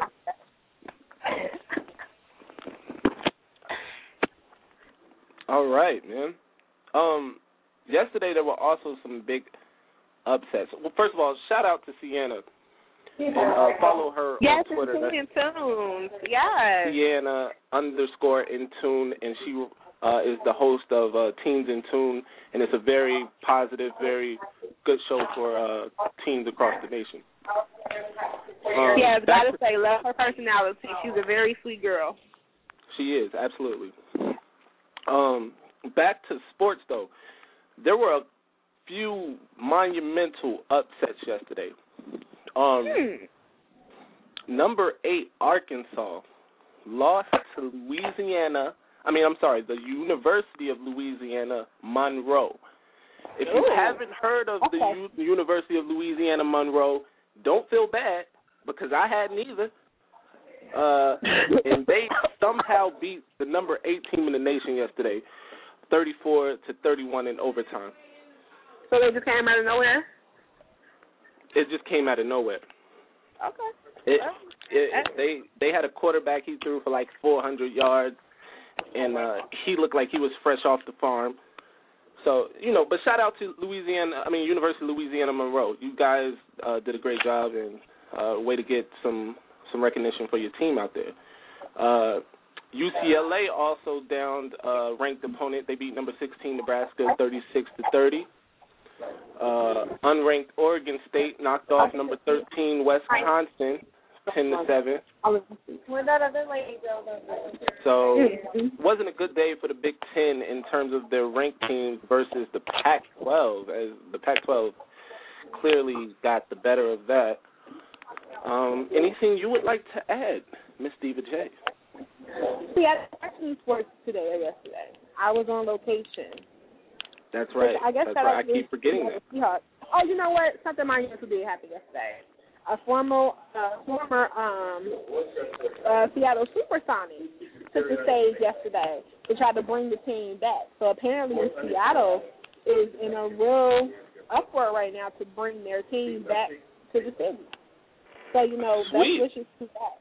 All right, man. Yesterday there were also some big upsets. Well, first of all, shout out to Sienna. And follow her on Twitter. Yes, Intune. Yes. Sienna _Intune, and she is the host of Teens in Tune, and it's a very positive, very good show for teens across the nation. Gotta say, love her personality. She's a very sweet girl. She is, absolutely. Back to sports, though. There were a few monumental upsets yesterday. Number 8, Arkansas, lost to the University of Louisiana, Monroe. If you haven't heard of the University of Louisiana, Monroe, don't feel bad, because I hadn't either. And they somehow beat the number 8 team in the nation yesterday, 34-31 in overtime. So they just came out of nowhere? It just came out of nowhere. Okay. They had a quarterback, he threw for like 400 yards, and he looked like he was fresh off the farm. So, but shout out to University of Louisiana Monroe. You guys did a great job, and way to get some recognition for your team out there. UCLA also downed a ranked opponent. They beat number 16 Nebraska 36-30. Unranked Oregon State knocked off number 13 Wisconsin 10-7. So wasn't a good day for the Big Ten in terms of their ranked teams versus the Pac-12, as the Pac-12 clearly got the better of that. Anything you would like to add, Miss Diva J? See, I actually sports today or yesterday. I was on location. That's right. I keep forgetting that. Seahawks. Oh, you know what? Something my niece did happen yesterday. A former Seattle Supersonics took the stage yesterday to try to bring the team back. So apparently Seattle is in a real uproar right now to bring their team back to the city. So, best wishes to that.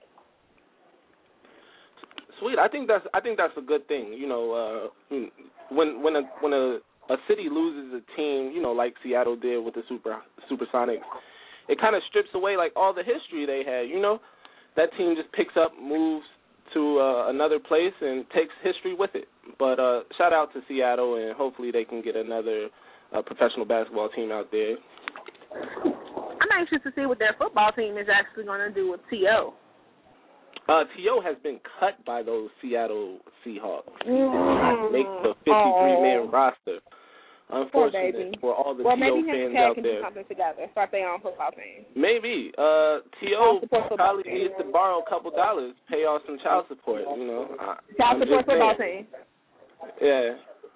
Sweet. I think that's a good thing. When a city loses a team, like Seattle did with the Supersonics, it kind of strips away like all the history they had. That team just picks up, moves to another place, and takes history with it. But shout out to Seattle, and hopefully they can get another professional basketball team out there. I'm anxious to see what their football team is actually going to do with T.O. T.O. has been cut by those Seattle Seahawks. He did not make the 53-man roster. Unfortunate for all the T.O. fans out there. Maybe him and Chad can do something together, start their own football team. Maybe. T.O. probably needs to borrow a couple dollars, pay off some child support, Child support football team. Yeah.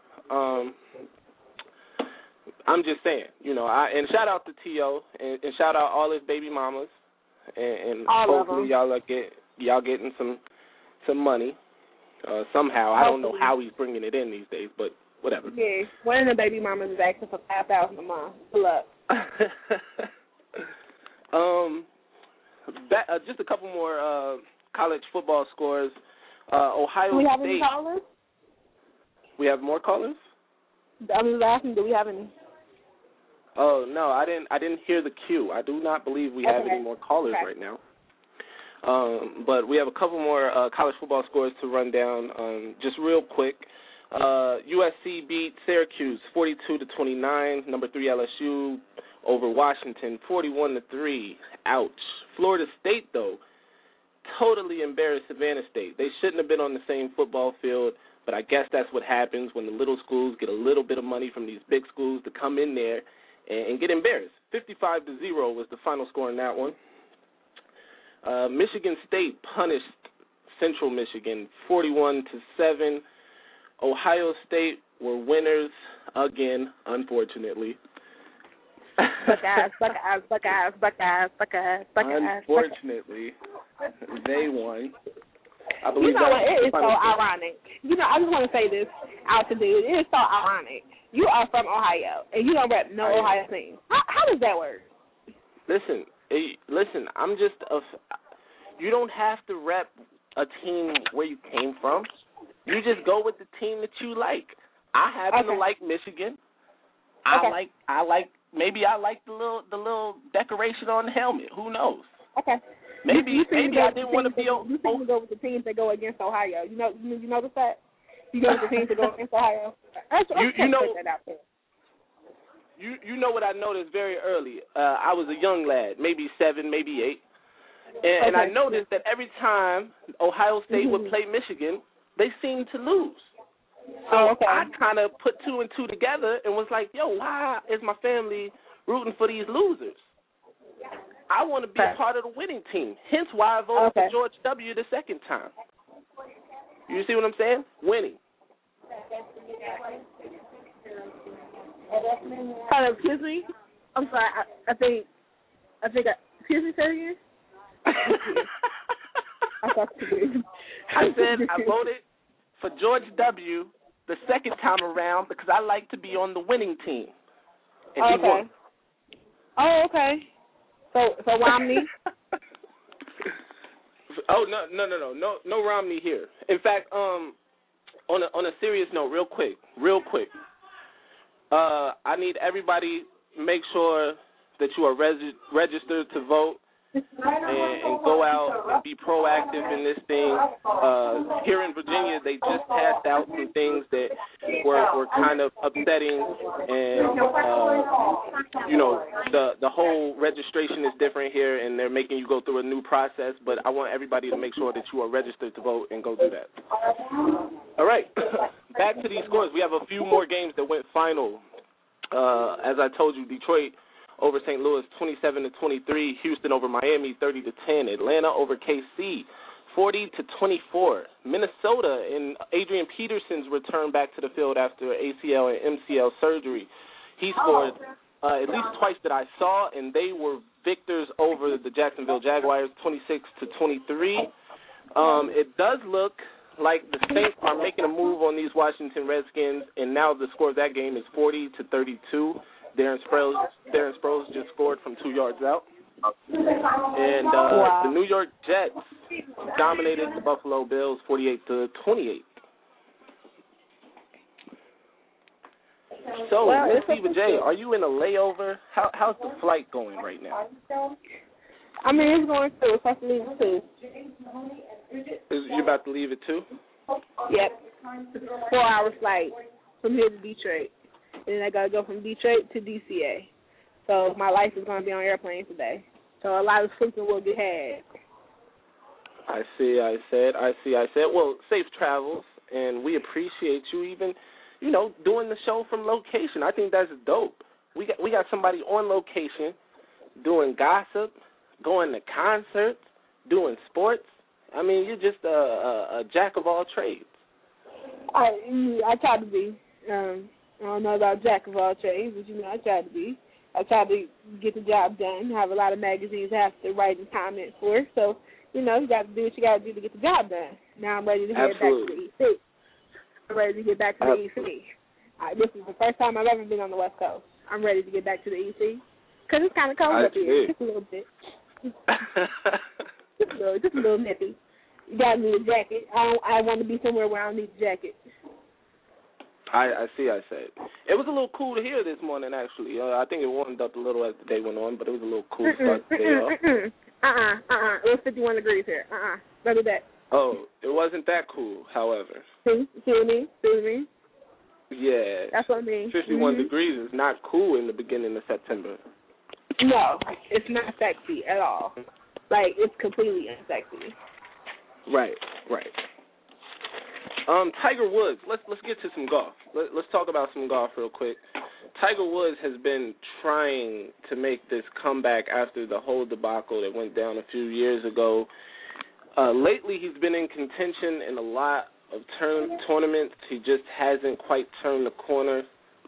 I'm just saying, and shout out to T.O. and shout out all his baby mamas, and hopefully y'all getting some money somehow. I don't know how he's bringing it in these days, but whatever. Yeah, one of the baby mamas is asking for $5,000 a month. Good luck. Just a couple more college football scores. Ohio State. Do we have any callers? We have more callers? I was asking, do we have any? Oh no, I didn't hear the cue. I do not believe we have any more callers right now. But we have a couple more college football scores to run down. Just real quick, USC beat Syracuse 42-29. Number 3 LSU over Washington 41-3. Ouch. Florida State though totally embarrassed Savannah State. They shouldn't have been on the same football field, but I guess that's what happens when the little schools get a little bit of money from these big schools to come in there and get embarrassed. 55-0 was the final score in that one. Michigan State punished Central Michigan 41-7. Ohio State were winners again, unfortunately. Buckeyes. Unfortunately, they won. I believe it is so ironic. I just want to say this out to dude. It is so ironic. You are from Ohio, and you don't rep no Ohio team. How does that work? Listen. I'm just you don't have to rep a team where you came from. You just go with the team that you like. I happen to like Michigan. I like maybe I like the little decoration on the helmet. Who knows? Okay. Maybe I didn't want to be. You seem to go with the teams that go against Ohio. You notice that? You go with the teams that go against Ohio. You know what I noticed very early. I was a young lad, maybe 7, maybe 8, and I noticed that every time Ohio State would play Michigan, they seemed to lose. So I kind of put 2 and 2 together and was like, yo, why is my family rooting for these losers? I want to be a part of the winning team. Hence why I voted for George W. the second time. You see what I'm saying? Winning. Excuse me? I'm sorry. I think excuse me, say it again? I said I voted for George W. the second time around because I like to be on the winning team. And he won. Oh, okay. So Romney? Oh, no Romney here. In fact, on a serious note, real quick. I need everybody make sure that you are registered to vote and go out and be proactive in this thing. Here in Virginia, they just passed out some things that were kind of upsetting, and the whole registration is different here, and they're making you go through a new process. But I want everybody to make sure that you are registered to vote and go do that. All right, back to these scores. We have a few more games that went final. As I told you, Detroit over St. Louis 27-23, Houston over Miami 30-10, Atlanta over KC 40-24, Minnesota and Adrian Peterson's return back to the field after ACL and MCL surgery. He scored at least twice that I saw, and they were victors over the Jacksonville Jaguars 26-23. It does look like the Saints are making a move on these Washington Redskins, and now the score of that game is 40-32. Darren Sproles just scored from 2 yards out. And the New York Jets dominated the Buffalo Bills 48-28. So, Miss Eva J, are you in a layover? How's the flight going right now? I mean, it's going through. It's supposed to leave at 2. You about to leave at 2? Yep. 4-hour flight from here to Detroit. And then I got to go from Detroit to DCA. So my life is going to be on airplane today. So a lot of sleeping will be had. I see. Well, safe travels, and we appreciate you even, doing the show from location. I think that's dope. We got somebody on location doing gossip, going to concerts, doing sports. I mean, you're just a jack of all trades. I try to be. I don't know about jack of all trades, but I try to be. I try to get the job done. I have a lot of magazines I have to write and comment for. So, you got to do what you got to do to get the job done. Now I'm ready to head back to the EC. I'm ready to get back to the EC. This is the first time I've ever been on the West Coast. I'm ready to get back to the EC because it's kind of cold up here. Just a little bit. just a little nippy. You got to need a jacket. I want to be somewhere where I don't need a jacket. I see. It was a little cool to hear this morning, actually. I think it warmed up a little as the day went on, but it was a little cool to start the day off. It was 51 degrees here. Don't do that. Oh, it wasn't that cool, however. See what I mean? Yeah. That's what I mean. 51 degrees is not cool in the beginning of September. No, it's not sexy at all. Like, it's completely unsexy. Right. Tiger Woods. Let's get to some golf. Let's talk about some golf real quick. Tiger Woods has been trying to make this comeback after the whole debacle that went down a few years ago. Lately, he's been in contention in a lot of tournaments. He just hasn't quite turned the corner.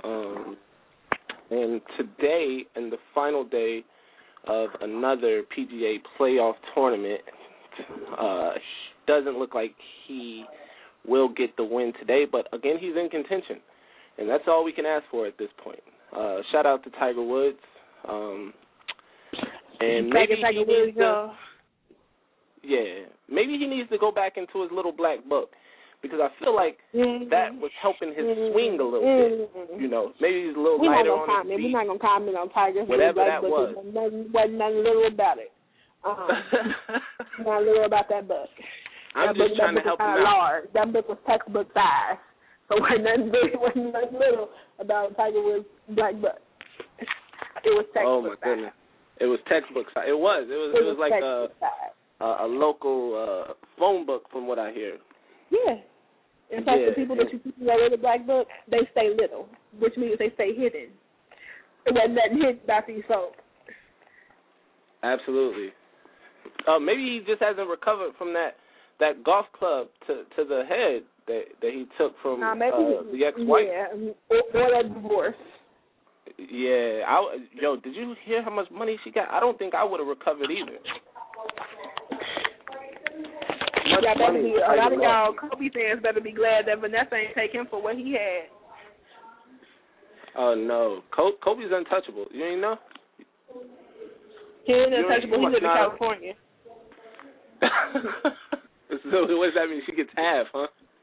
And today, in the final day of another PGA playoff tournament, doesn't look like he will get the win today, but again, he's in contention, and that's all we can ask for at this point. Shout out to Tiger Woods, and maybe he needs to, maybe he needs to go back into his little black book, because I feel like that was helping his swing a little bit. Maybe he's a little lighter on his feet. We're not gonna comment on Tiger's whatever black that book. was. Wasn't nothing little about it. Not little about that book. I'm just trying to help him out. Large. That book was textbook size. So wasn't nothing little about Tiger Woods' black book. It was textbook size. Oh my goodness. It was textbook size. It was like a local phone book from what I hear. Yeah. In fact, the people that you see that with the black book, they stay little, which means they stay hidden. It wasn't nothing hidden about these folks. Absolutely. Maybe he just hasn't recovered from that golf club to the head that he took from the ex-wife. Yeah, or that divorce. Yeah. Did you hear how much money she got? I don't think I would have recovered either. A lot of y'all Kobe fans better be glad that Vanessa ain't take him for what he had. Oh, no. Kobe's untouchable. You ain't know? He ain't untouchable. He lives in California. So what does that mean? She gets half, huh?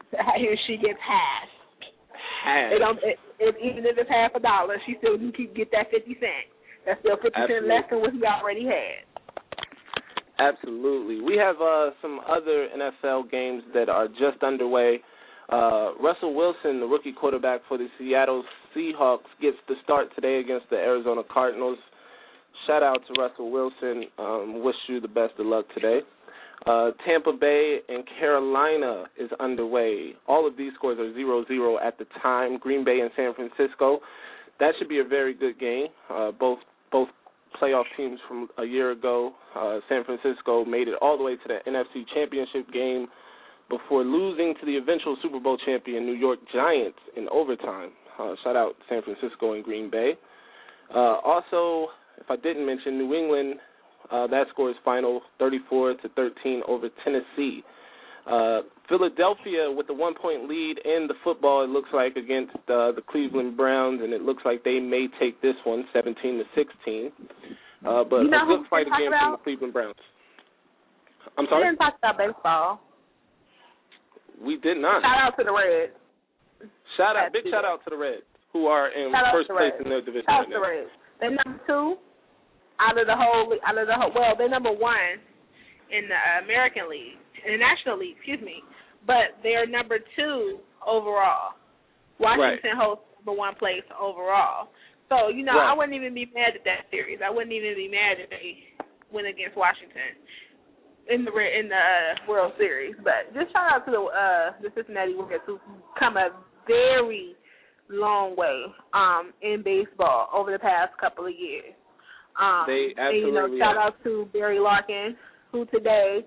she gets half. Half. Even if it's $50, she still get that 50 cents. That's still 50 cents less than what he already had. Absolutely. We have some other NFL games that are just underway. Russell Wilson, the rookie quarterback for the Seattle Seahawks, gets the start today against the Arizona Cardinals. Shout out to Russell Wilson. Wish you the best of luck today. Tampa Bay and Carolina is underway. All of these scores are 0-0 at the time. Green Bay and San Francisco. That should be a very good game. Both playoff teams from a year ago. San Francisco made it all the way to the NFC Championship game before losing to the eventual Super Bowl champion New York Giants in overtime. Shout out San Francisco and Green Bay. Also, if I didn't mention, New England, that score is final 34-13 over Tennessee. Philadelphia with the 1-point lead in the football, it looks like, against the Cleveland Browns, and it looks like they may take this one 17-16. But a good fight again from the Cleveland Browns. I'm sorry? We didn't talk about baseball. We did not. Shout out to the Reds. Big shout out to the Reds, who are in first place in their division right now. Shout out to the Reds. They're number 2 out of the whole. Well, they're number 1 in the American League, in the National League, but they're number 2 overall. Washington holds number 1 place overall. So, I wouldn't even be mad at that series. I wouldn't even be mad if they win against Washington in the World Series. But just shout out to the Cincinnati Reds, who've come a very long way in baseball over the past couple of years. They absolutely shout out to Barry Larkin, who today,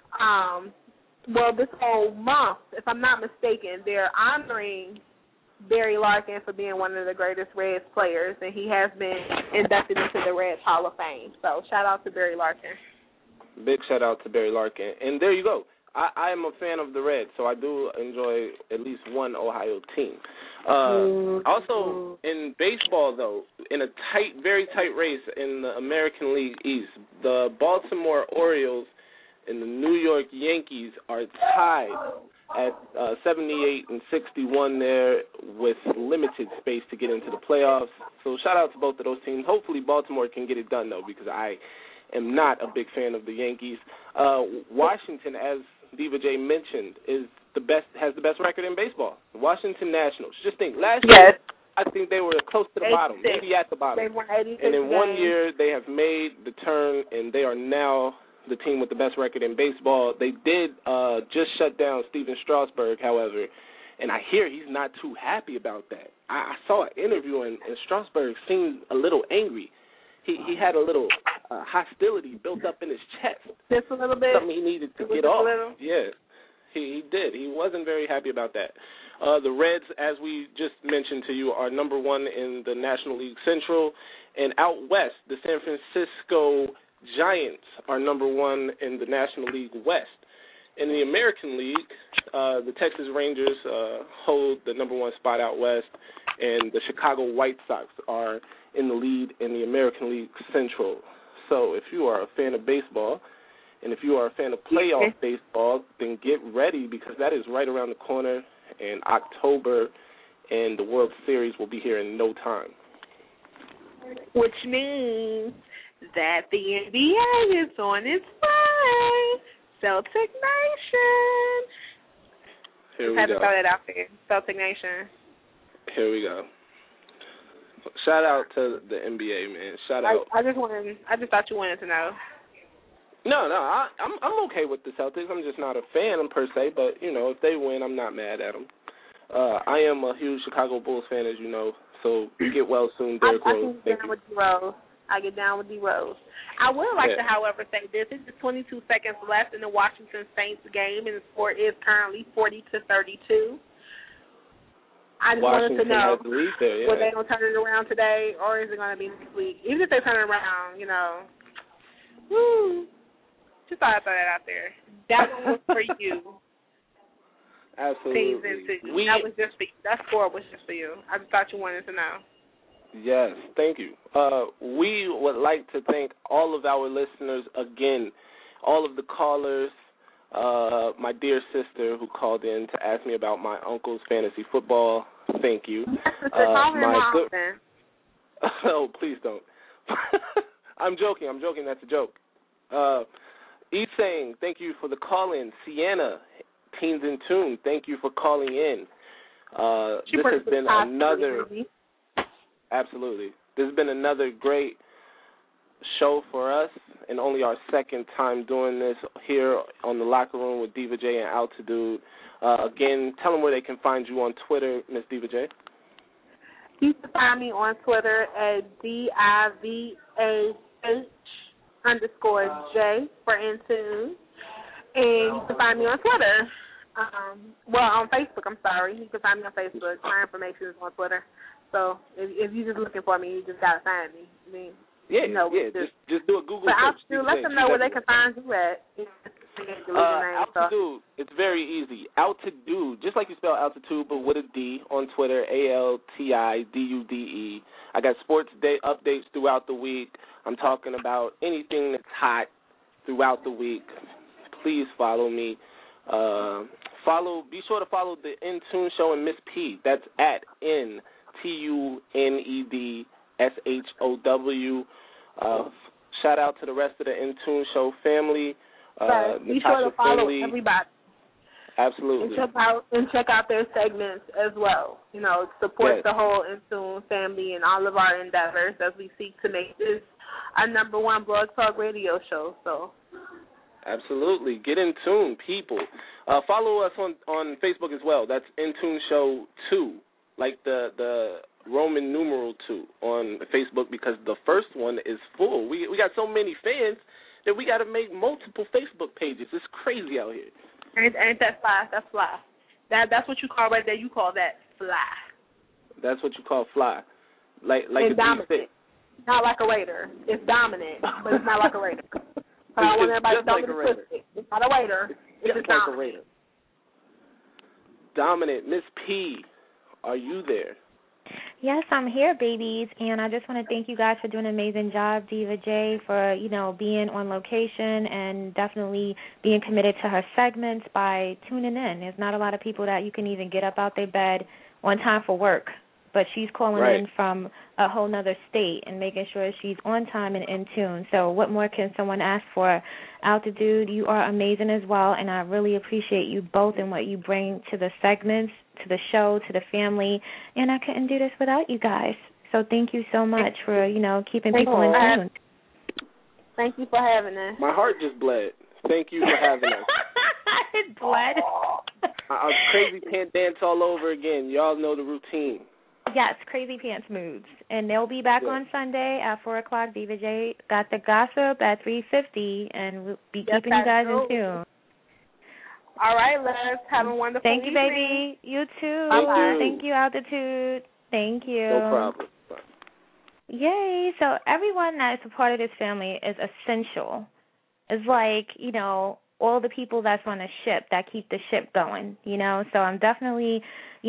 this whole month, if I'm not mistaken, they're honoring Barry Larkin for being one of the greatest Reds players, and he has been inducted into the Reds Hall of Fame. So shout out to Barry Larkin. Big shout out to Barry Larkin. And there you go. I am a fan of the Reds, so I do enjoy at least one Ohio team. Also, in baseball, though, in a very tight race in the American League East, the Baltimore Orioles and the New York Yankees are tied at 78 and 61 there with limited space to get into the playoffs. So shout out to both of those teams. Hopefully Baltimore can get it done, though, because I am not a big fan of the Yankees. Washington, as Diva J mentioned, has the best record in baseball. The Washington Nationals. Just think, last year, I think they were close to the bottom, maybe at the bottom. And in 1 year, they have made the turn, and they are now the team with the best record in baseball. They did just shut down Steven Strasburg, however, and I hear he's not too happy about that. I saw an interview, and Strasburg seemed a little angry. He had a little hostility built up in his chest. Just a little bit? Something he needed to get off. Yeah, he did. He wasn't very happy about that. The Reds, as we just mentioned to you, are number 1 in the National League Central. And out west, the San Francisco Giants are number 1 in the National League West. In the American League, the Texas Rangers hold the number 1 spot out west, and the Chicago White Sox are in the lead in the American League Central. So if you are a fan of baseball, and if you are a fan of playoff baseball, then get ready, because that is right around the corner in October, and the World Series will be here in no time. Which means that the NBA is on its way. Celtic Nation. Here we go. Had to throw that out there. Celtic Nation. Here we go. Shout out to the NBA, man. Shout out. I just thought you wanted to know. No, I'm okay with the Celtics. I'm just not a fan per se, but if they win, I'm not mad at them. I am a huge Chicago Bulls fan, as you know. So get well soon, Derrick Rose. I get down with D-Rose. I would like to, however, say this. It's 22 seconds left in the Washington Saints game, and the score is currently 40-32. I just wanted to know, were they going to turn it around today, or is it going to be next week? Even if they turn it around, woo. Just thought I'd throw that out there. That one was for you. Absolutely. That was just for you. That score was just for you. I just thought you wanted to know. Yes, thank you. We would like to thank all of our listeners again, all of the callers, my dear sister who called in to ask me about my uncle's fantasy football. Thank you. Oh, please don't. I'm joking. That's a joke. Isang, thank you for the call-in. Sienna, Teens in Tune, thank you for calling in. This has been another... Absolutely. This has been another great show for us, and only our second time doing this here on the Locker Room with Diva J and Altitude. Again, tell them where they can find you on Twitter, Miss Diva J. You can find me on Twitter at DIVAH_J for Intune. And you can find me on Twitter. On Facebook, I'm sorry. You can find me on Facebook. My information is on Twitter. So if you're just looking for me, you just got to find me. I mean, just do a Google search. But let them know where they can find you at. Altitude, it's very easy. Altitude, just like you spell altitude, but with a D on Twitter, ALTIDUDE. I got sports day updates throughout the week. I'm talking about anything that's hot throughout the week. Please follow me. Be sure to follow the Intune Show and Miss P. That's at NTUNEDSHOW. Shout out to the rest of the Intune Show family. Be sure to follow everybody. Absolutely. And check out their segments as well. Support the whole Intune family and all of our endeavors as we seek to make this our number one blog talk radio show. So. Absolutely. Get in tune, people. Follow us on Facebook as well. That's Intune Show 2, like the Roman numeral 2 on Facebook, because the first one is full. We got so many fans that we got to make multiple Facebook pages. It's crazy out here. Ain't that fly? That's fly. That's what you call right there. You call that fly. That's what you call fly. Like and dominant. Not like a Raider. It's dominant, but it's not like a Raider. I want everybody to know it's not a Raider. It's just dominant. Like a Raider. Dominant. Miss P, are you there? Yes, I'm here, babies, and I just want to thank you guys for doing an amazing job, Diva J, for, being on location and definitely being committed to her segments by tuning in. There's not a lot of people that you can even get up out their bed on time for work, but she's calling in from a whole nother state and making sure she's on time and in tune. So what more can someone ask for? Altitude, you are amazing as well, and I really appreciate you both and what you bring to the segments, to the show, to the family, and I couldn't do this without you guys. So thank you so much for, keeping people in tune. Thank you for having us. My heart just bled. Thank you for having us. It bled. Crazy pants dance all over again. Y'all know the routine. Yes, Crazy Pants Moods. And they'll be back on Sunday at 4 o'clock. Diva J got the gossip at 3:50, and we'll be keeping you guys in tune. All right, let's have a wonderful Thank you, evening. baby. You too. Bye-bye. Thank you, Altitude. Thank you. No problem. Bye. Yay. So everyone that is a part of this family is essential. It's like, all the people that's on the ship that keep the ship going, So I'm definitely,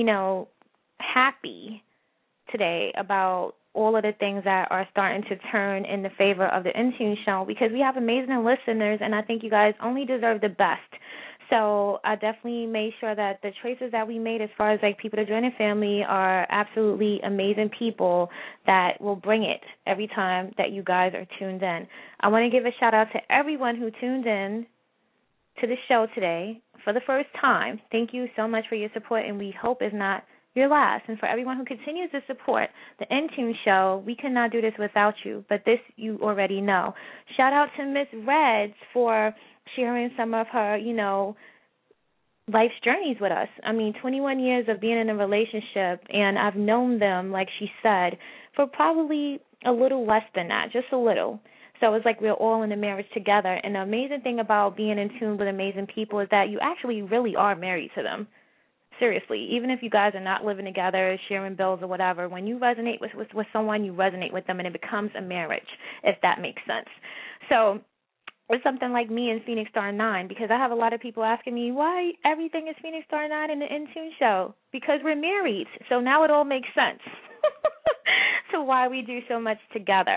happy today about all of the things that are starting to turn in the favor of the Intune Show, because we have amazing listeners, and I think you guys only deserve the best. So I definitely made sure that the choices that we made as far as people to join the family are absolutely amazing people that will bring it every time that you guys are tuned in. I want to give a shout out to everyone who tuned in to the show today for the first time. Thank you so much for your support, and we hope it's not your last. And for everyone who continues to support the Intune Show, we could not do this without you, but this you already know. Shout out to Miss Reds for sharing some of her, life's journeys with us. 21 years of being in a relationship, and I've known them, like she said, for probably a little less than that, just a little. So it's like we're all in a marriage together. And the amazing thing about being in tune with amazing people is that you actually really are married to them. Seriously, even if you guys are not living together, sharing bills or whatever, when you resonate with someone, you resonate with them, and it becomes a marriage, if that makes sense. So it's something like me and Phoenix Star 9, because I have a lot of people asking me why everything is Phoenix Star 9 in the Intune Show, because we're married. So now it all makes sense to why we do so much together.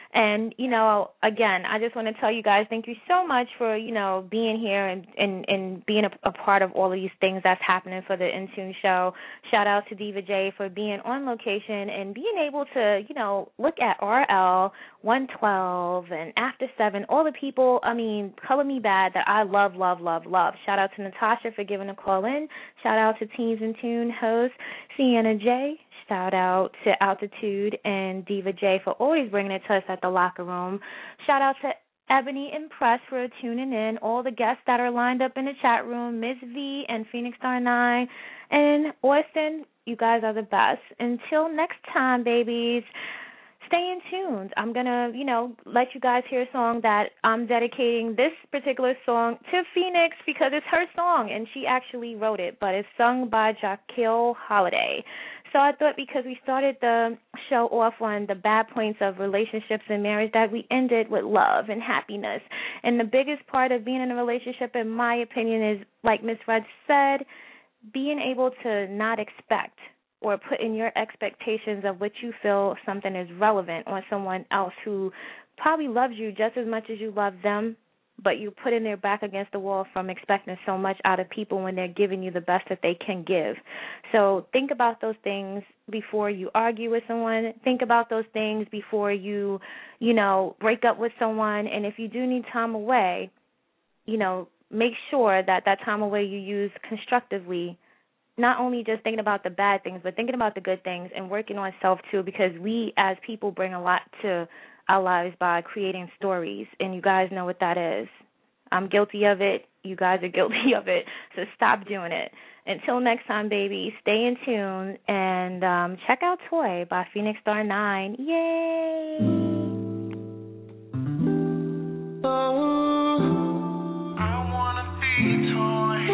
And, again, I just want to tell you guys thank you so much for, being here and being a part of all of these things that's happening for the Intune show. Shout out to Diva J for being on location and being able to, look at RL, 112, and After 7, all the people, Color Me Bad that I love, love, love, love. Shout out to Natasha for giving a call in. Shout out to Teens in Tune host Sienna J. Shout out to Altitude and Diva J for always bringing it to us at the locker room. Shout out to Ebony and Press for tuning in. All the guests that are lined up in the chat room, Ms. V and Phoenix Star 9. And Austin, you guys are the best. Until next time, babies, stay in tune. I'm going to, let you guys hear a song that I'm dedicating this particular song to Phoenix because it's her song and she actually wrote it, but it's sung by Jaquil Holiday. So I thought because we started the show off on the bad points of relationships and marriage that we ended with love and happiness. And the biggest part of being in a relationship, in my opinion, is, like Ms. Red said, being able to not expect or put in your expectations of what you feel something is relevant on someone else who probably loves you just as much as you love them, but you putting their back against the wall from expecting so much out of people when they're giving you the best that they can give. So think about those things before you argue with someone. Think about those things before you, break up with someone. And if you do need time away, make sure that time away you use constructively, not only just thinking about the bad things, but thinking about the good things and working on self too, because we as people bring a lot to our lives by creating stories, and you guys know what that is. I'm guilty of it. You guys are guilty of it, so stop doing it. Until next time, baby, stay in tune and check out Toy by Phoenix Star 9. Yay! I wanna be Toy.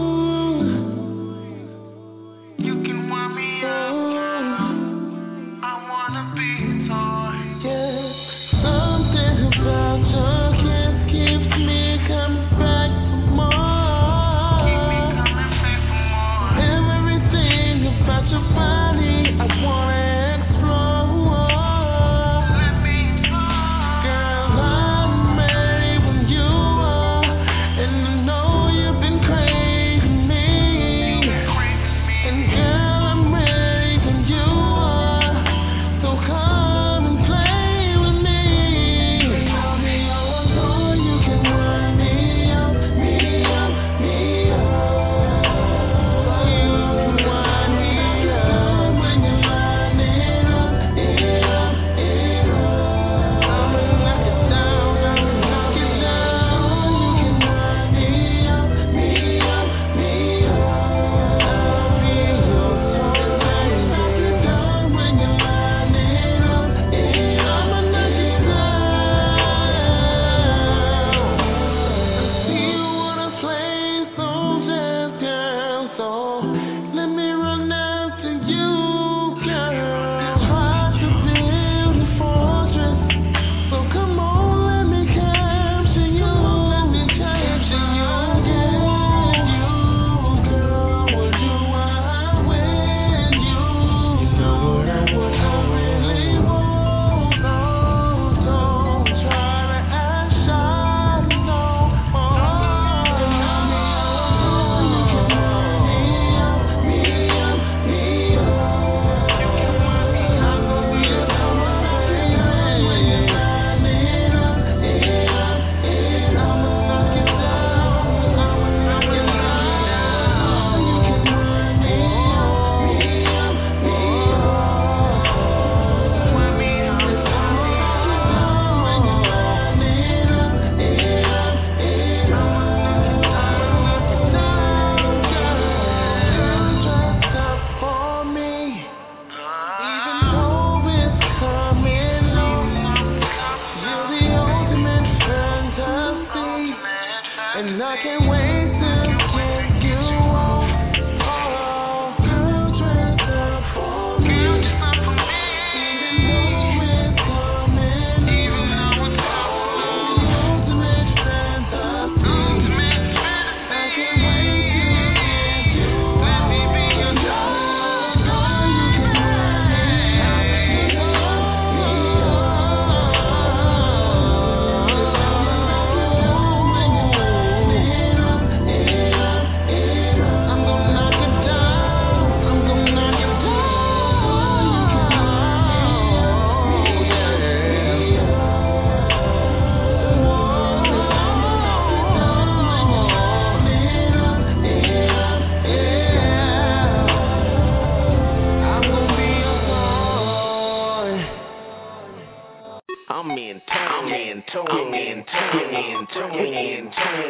You can wind me up, girl. I wanna be Toy. Yeah. Something about your kiss keeps me coming back for more. Keep me coming back for more. Everything about your body, I wanna explore. Let me explore. Girl, I'm ready when you are, and I know you've been craving me. And girl, I'm ready when you are, so come and play with me. And I can't wait to get you off. Oh, girl, dress up for me. Even though it's coming, even though it's coming. Ultimate fantasy. I can't wait to get you off. Let me be your dog. You can let me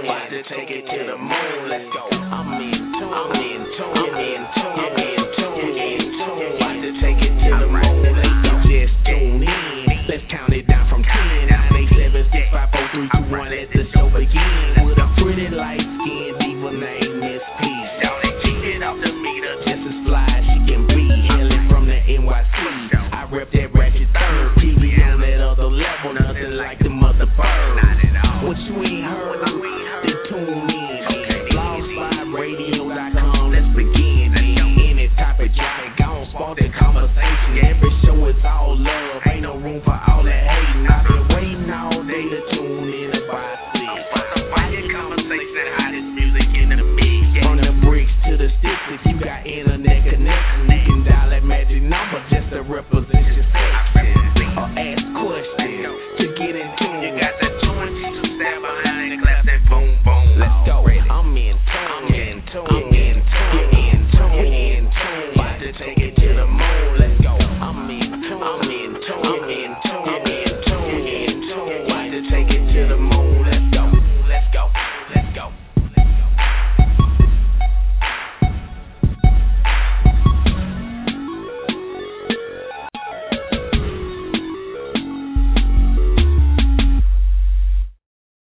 About to take it to the moon. Let's go. I'm in tune. I'm in tune. I'm in tune. I'm in tune. I'm in tune. About to take it to the moon. Let's go. Just tune in. Let's count it down from 10. 9, 8, 7, 6, 5, 4, 3, 2, 1 as the show begins. With a pretty light skin diva named Miss P. Down and cheated off the meter just as fly as she can be. Hailing from the NYC. I rep that ratchet third. TV on that other level. Nothing like the mother bird. What you ain't heard, then tune in. Blogspiradio.com, let's begin. Any topic, drop it, go on, spark that conversation. Every show is all love, ain't no room for all that hating. I've been waiting all day to tune in about this. Fire conversation, hottest music in the mix. From the bricks to the sticks, if you got internet connection, you can dial that magic number just to represent your section. Or ask questions to get in tune. You got that tune, you stand behind and clap that boom, boom. Let's go. I'm in tune. I'm in tune. I'm in tune. I'm in tune. I'm in tune. About to take it to the moon. Let's go. I'm in tune. I'm in tune. I'm in tune. I'm in tune. I'm in tune. About to take it to the moon. Let's go. Let's go. Let's go.